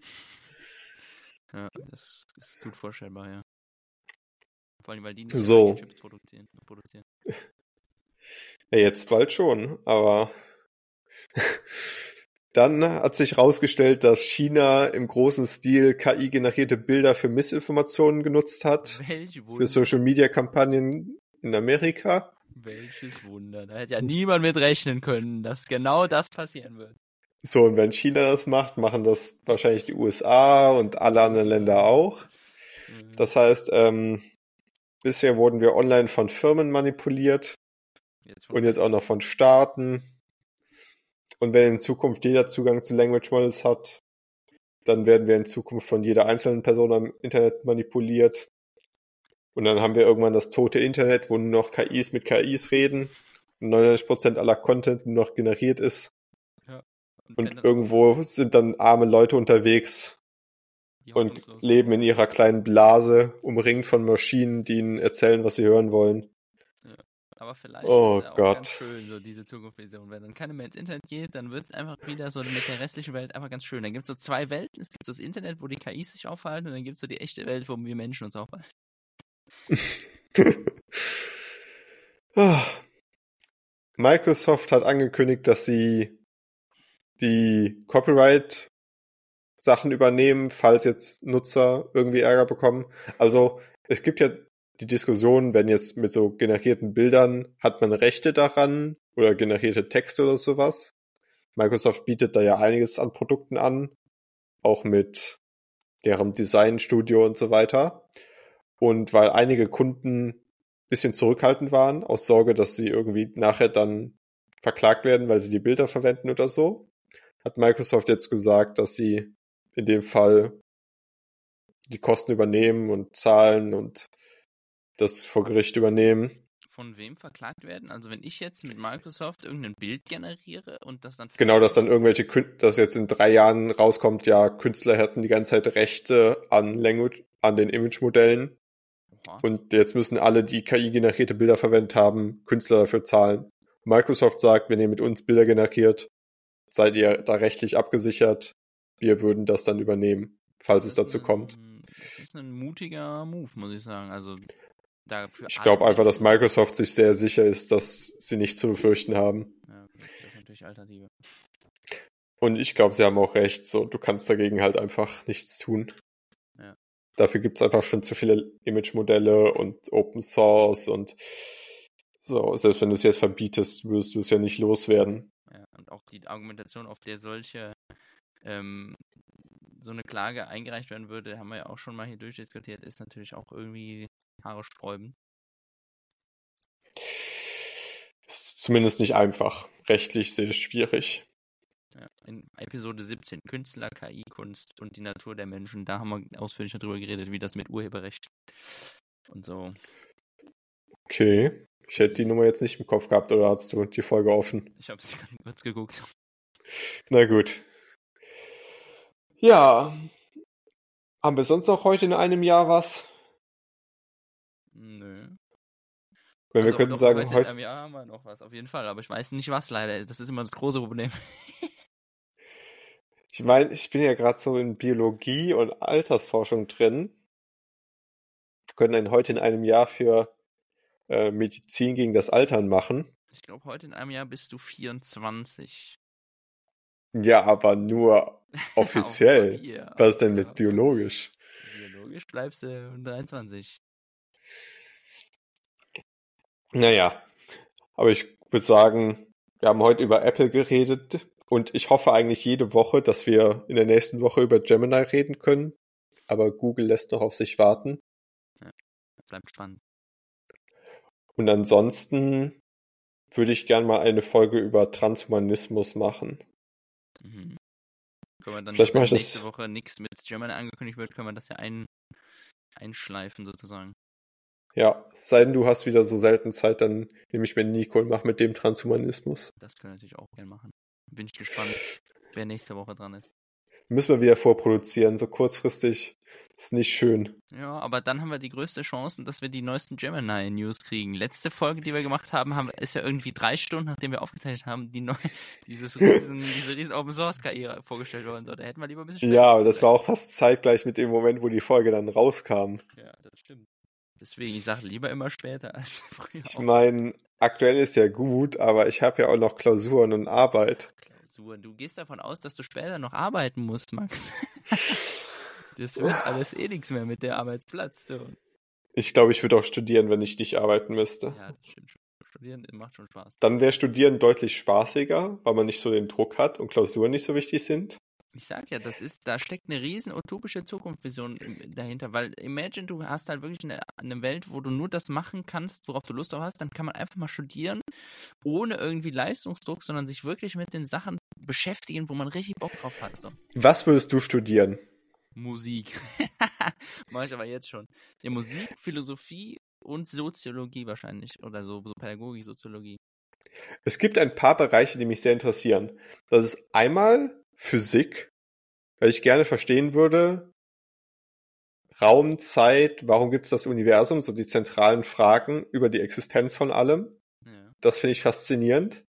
Ja, das ist gut vorstellbar, ja. Vor allem, weil die nicht So. eigene Chips produzieren. produzieren. Ja, jetzt bald schon, aber dann hat sich herausgestellt, dass China im großen Stil K I-generierte Bilder für Missinformationen genutzt hat. Welch Für Wunder. Social-Media-Kampagnen in Amerika. Welches Wunder. Da hätte ja niemand mit rechnen können, dass genau das passieren wird. So, und wenn China das macht, machen das wahrscheinlich die U S A und alle anderen Länder auch. Das heißt, ähm, bisher wurden wir online von Firmen manipuliert Jetzt und jetzt auch noch von Staaten. Und wenn in Zukunft jeder Zugang zu Language Models hat, dann werden wir in Zukunft von jeder einzelnen Person am Internet manipuliert. Und dann haben wir irgendwann das tote Internet, wo nur noch K Is mit K Is reden. Und neunundneunzig Prozent aller Content nur noch generiert ist. Ja. Und, Und wenn dann irgendwo sind dann arme Leute unterwegs die und hoffnungslos leben sind. in ihrer kleinen Blase, umringt von Maschinen, die ihnen erzählen, was sie hören wollen. Aber vielleicht Oh ist es auch Gott. ganz schön, so diese Zukunftsvision. Wenn dann keiner mehr ins Internet geht, dann wird es einfach wieder so mit der restlichen Welt einfach ganz schön. Dann gibt es so zwei Welten. Es gibt das Internet, wo die K Is sich aufhalten, und dann gibt es so die echte Welt, wo wir Menschen uns aufhalten. Ah. Microsoft hat angekündigt, dass sie die Copyright-Sachen übernehmen, falls jetzt Nutzer irgendwie Ärger bekommen. Also es gibt ja die Diskussion, wenn jetzt mit so generierten Bildern, hat man Rechte daran oder generierte Texte oder sowas. Microsoft bietet da ja einiges an Produkten an, auch mit deren Designstudio und so weiter. Und weil einige Kunden ein bisschen zurückhaltend waren, aus Sorge, dass sie irgendwie nachher dann verklagt werden, weil sie die Bilder verwenden oder so, hat Microsoft jetzt gesagt, dass sie in dem Fall die Kosten übernehmen und zahlen und das vor Gericht übernehmen. Von wem verklagt werden? Also wenn ich jetzt mit Microsoft irgendein Bild generiere und das dann... Genau, dass dann irgendwelche, Kün- dass jetzt in drei Jahren rauskommt, ja, Künstler hätten die ganze Zeit Rechte an Language, an den Image-Modellen. Oha. Und jetzt müssen alle, die K I-generierte Bilder verwendet haben, Künstler dafür zahlen. Microsoft sagt, wenn ihr mit uns Bilder generiert, seid ihr da rechtlich abgesichert. Wir würden das dann übernehmen, falls es dazu ein, kommt. Das ist ein mutiger Move, muss ich sagen. Also dafür Ich glaube einfach, dass Microsoft sich sehr sicher ist, dass sie nichts zu befürchten haben. Ja, okay. Das ist natürlich Alternative. Und ich glaube, sie haben auch recht. So, du kannst dagegen halt einfach nichts tun. Ja. Dafür gibt es einfach schon zu viele Image-Modelle und Open Source und so. Selbst wenn du es jetzt verbietest, würdest du es ja nicht loswerden. Ja, und auch die Argumentation, auf der solche ähm, so eine Klage eingereicht werden würde, haben wir ja auch schon mal hier durchdiskutiert, ist natürlich auch irgendwie Haare sträuben. Ist zumindest nicht einfach. Rechtlich sehr schwierig. Ja, in Episode siebzehn, Künstler, K I-Kunst und die Natur der Menschen, da haben wir ausführlich darüber geredet, wie das mit Urheberrecht und so Okay. Ich hätte die Nummer jetzt nicht im Kopf gehabt, oder hast du die Folge offen? Ich habe es gerade kurz geguckt. Na gut. Ja. Haben wir sonst noch heute in einem Jahr was? Nö. Wenn Also wir könnten doch, sagen, heute in heute. einem Jahr haben wir noch was, auf jeden Fall. Aber ich weiß nicht was leider. Das ist immer das große Problem. Ich meine, ich bin ja gerade so in Biologie und Altersforschung drin. Wir können einen heute in einem Jahr für äh, Medizin gegen das Altern machen. Ich glaube, heute in einem Jahr bist du vierundzwanzig. Ja, aber nur offiziell. Auf Papier, Was denn auf mit biologisch? Biologisch bleibst du dreiundzwanzig. Naja, aber ich würde sagen, wir haben heute über Apple geredet und ich hoffe eigentlich jede Woche, dass wir in der nächsten Woche über Gemini reden können. Aber Google lässt noch auf sich warten. Ja, bleibt spannend. Und ansonsten würde ich gern mal eine Folge über Transhumanismus machen. Mhm. Können wir dann, Vielleicht mache wenn ich das- nächste Woche nichts mit Gemini angekündigt wird, können wir das ja ein, einschleifen sozusagen. Ja, sei denn du hast wieder so selten Zeit, dann nehme ich mir Nico und mache mit dem Transhumanismus. Das können wir natürlich auch gerne machen. Bin ich gespannt, wer nächste Woche dran ist. Müssen wir wieder vorproduzieren, so kurzfristig ist nicht schön. Ja, aber dann haben wir die größte Chance, dass wir die neuesten Gemini-News kriegen. Letzte Folge, die wir gemacht haben, haben ist ja irgendwie drei Stunden, nachdem wir aufgezeichnet haben, die neu, dieses riesen, diese riesen Open-Source-K I vorgestellt worden. So, da hätten wir lieber ein bisschen später Ja, aber machen das sollen. war auch fast zeitgleich mit dem Moment, wo die Folge dann rauskam. Ja, das stimmt. Deswegen, ich sage lieber immer später als früher. Ich meine, aktuell ist ja gut, aber ich habe ja auch noch Klausuren und Arbeit. Klausuren. Du gehst davon aus, dass du später noch arbeiten musst, Max. Das wird alles eh nichts mehr mit der Arbeitsplatz. So. Ich glaube, ich würde auch studieren, wenn ich nicht arbeiten müsste. Ja, das stimmt schon. Studieren macht schon Spaß. Dann wäre Studieren deutlich spaßiger, weil man nicht so den Druck hat und Klausuren nicht so wichtig sind. Ich sag ja, das ist, da steckt eine riesen utopische Zukunftsvision im- dahinter, weil imagine, du hast halt wirklich eine, eine Welt, wo du nur das machen kannst, worauf du Lust drauf hast, dann kann man einfach mal studieren, ohne irgendwie Leistungsdruck, sondern sich wirklich mit den Sachen beschäftigen, wo man richtig Bock drauf hat. So. Was würdest du studieren? Musik. Mach ich aber jetzt schon. Ja, Musik, Philosophie und Soziologie wahrscheinlich. Oder so, so Pädagogik, Soziologie. Es gibt ein paar Bereiche, die mich sehr interessieren. Das ist einmal Physik, weil ich gerne verstehen würde, Raum, Zeit, warum gibt es das Universum, so die zentralen Fragen über die Existenz von allem. Ja. Das finde ich faszinierend.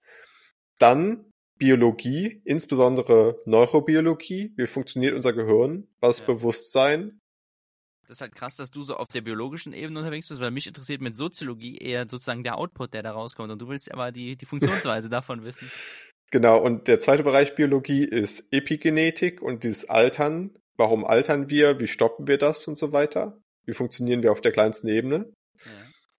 Dann Biologie, insbesondere Neurobiologie. Wie funktioniert unser Gehirn? Was ist Ja. Bewusstsein? Das ist halt krass, dass du so auf der biologischen Ebene unterwegs bist, weil mich interessiert mit Soziologie eher sozusagen der Output, der da rauskommt. Und du willst aber die, die Funktionsweise davon wissen. Genau, und der zweite Bereich Biologie ist Epigenetik und dieses Altern. Warum altern wir? Wie stoppen wir das und so weiter? Wie funktionieren wir auf der kleinsten Ebene? Ja.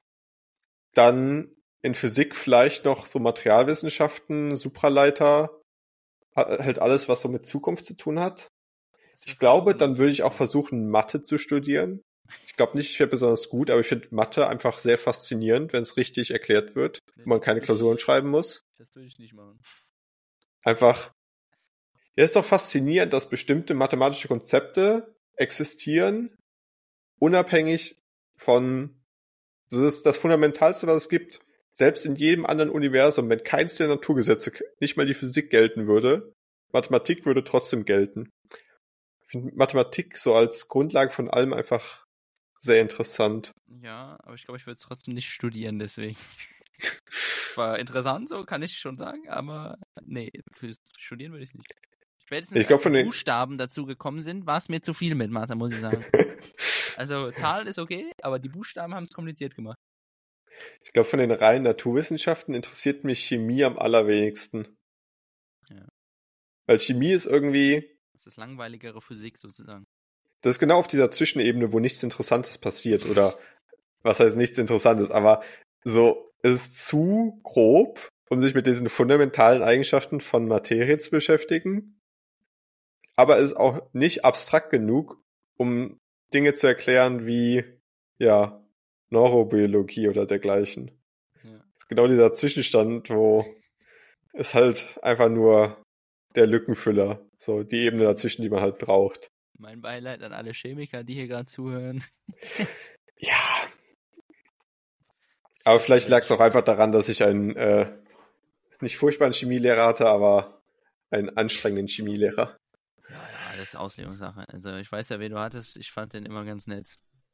Dann in Physik vielleicht noch so Materialwissenschaften, Supraleiter, halt alles, was so mit Zukunft zu tun hat. Das wär Ich glaube, voll dann würde ich auch cool. versuchen, Mathe zu studieren. Ich glaube nicht, ich wäre besonders gut, aber ich finde Mathe einfach sehr faszinierend, wenn es richtig erklärt wird, Nee, wo man keine ich- Klausuren schreiben muss. Das würde ich nicht machen. Einfach, ja, ist doch faszinierend, dass bestimmte mathematische Konzepte existieren, unabhängig von, das ist das Fundamentalste, was es gibt. Selbst in jedem anderen Universum, wenn keins der Naturgesetze, nicht mal die Physik gelten würde, Mathematik würde trotzdem gelten. Ich finde Mathematik so als Grundlage von allem einfach sehr interessant. Ja, aber ich glaube, ich würde es trotzdem nicht studieren, deswegen. Es war interessant, so kann ich schon sagen, aber nee, fürs Studieren würde ich es nicht. Spätestens Ich glaub, als von die den- Buchstaben dazu gekommen sind, war es mir zu viel mit Mathe, muss ich sagen. Also Zahlen ist okay, aber die Buchstaben haben es kompliziert gemacht. Ich glaube, von den reinen Naturwissenschaften interessiert mich Chemie am allerwenigsten. Ja. Weil Chemie ist irgendwie, Das ist langweiligere Physik sozusagen. das ist genau auf dieser Zwischenebene, wo nichts Interessantes passiert. Oder was heißt nichts Interessantes, aber so, es ist zu grob, um sich mit diesen fundamentalen Eigenschaften von Materie zu beschäftigen. Aber es ist auch nicht abstrakt genug, um Dinge zu erklären wie, ja, Neurobiologie oder dergleichen. Ja. Das ist genau dieser Zwischenstand, wo es halt einfach nur der Lückenfüller, so die Ebene dazwischen, die man halt braucht. Mein Beileid an alle Chemiker, die hier gerade zuhören. Ja, Aber vielleicht lag es auch einfach daran, dass ich einen äh, nicht furchtbaren Chemielehrer hatte, aber einen anstrengenden Chemielehrer. Ja, ja, das ist Auslegungssache. Also ich weiß ja, wen du hattest. Ich fand den immer ganz nett.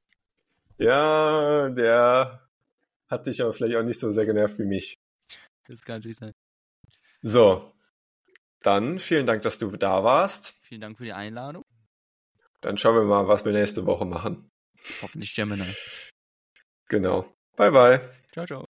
Ja, der hat dich aber vielleicht auch nicht so sehr genervt wie mich. Das kann natürlich sein. So, dann vielen Dank, dass du da warst. Vielen Dank für die Einladung. Dann schauen wir mal, was wir nächste Woche machen. Hoffentlich Gemini. Genau. Bye, bye. Ciao, ciao.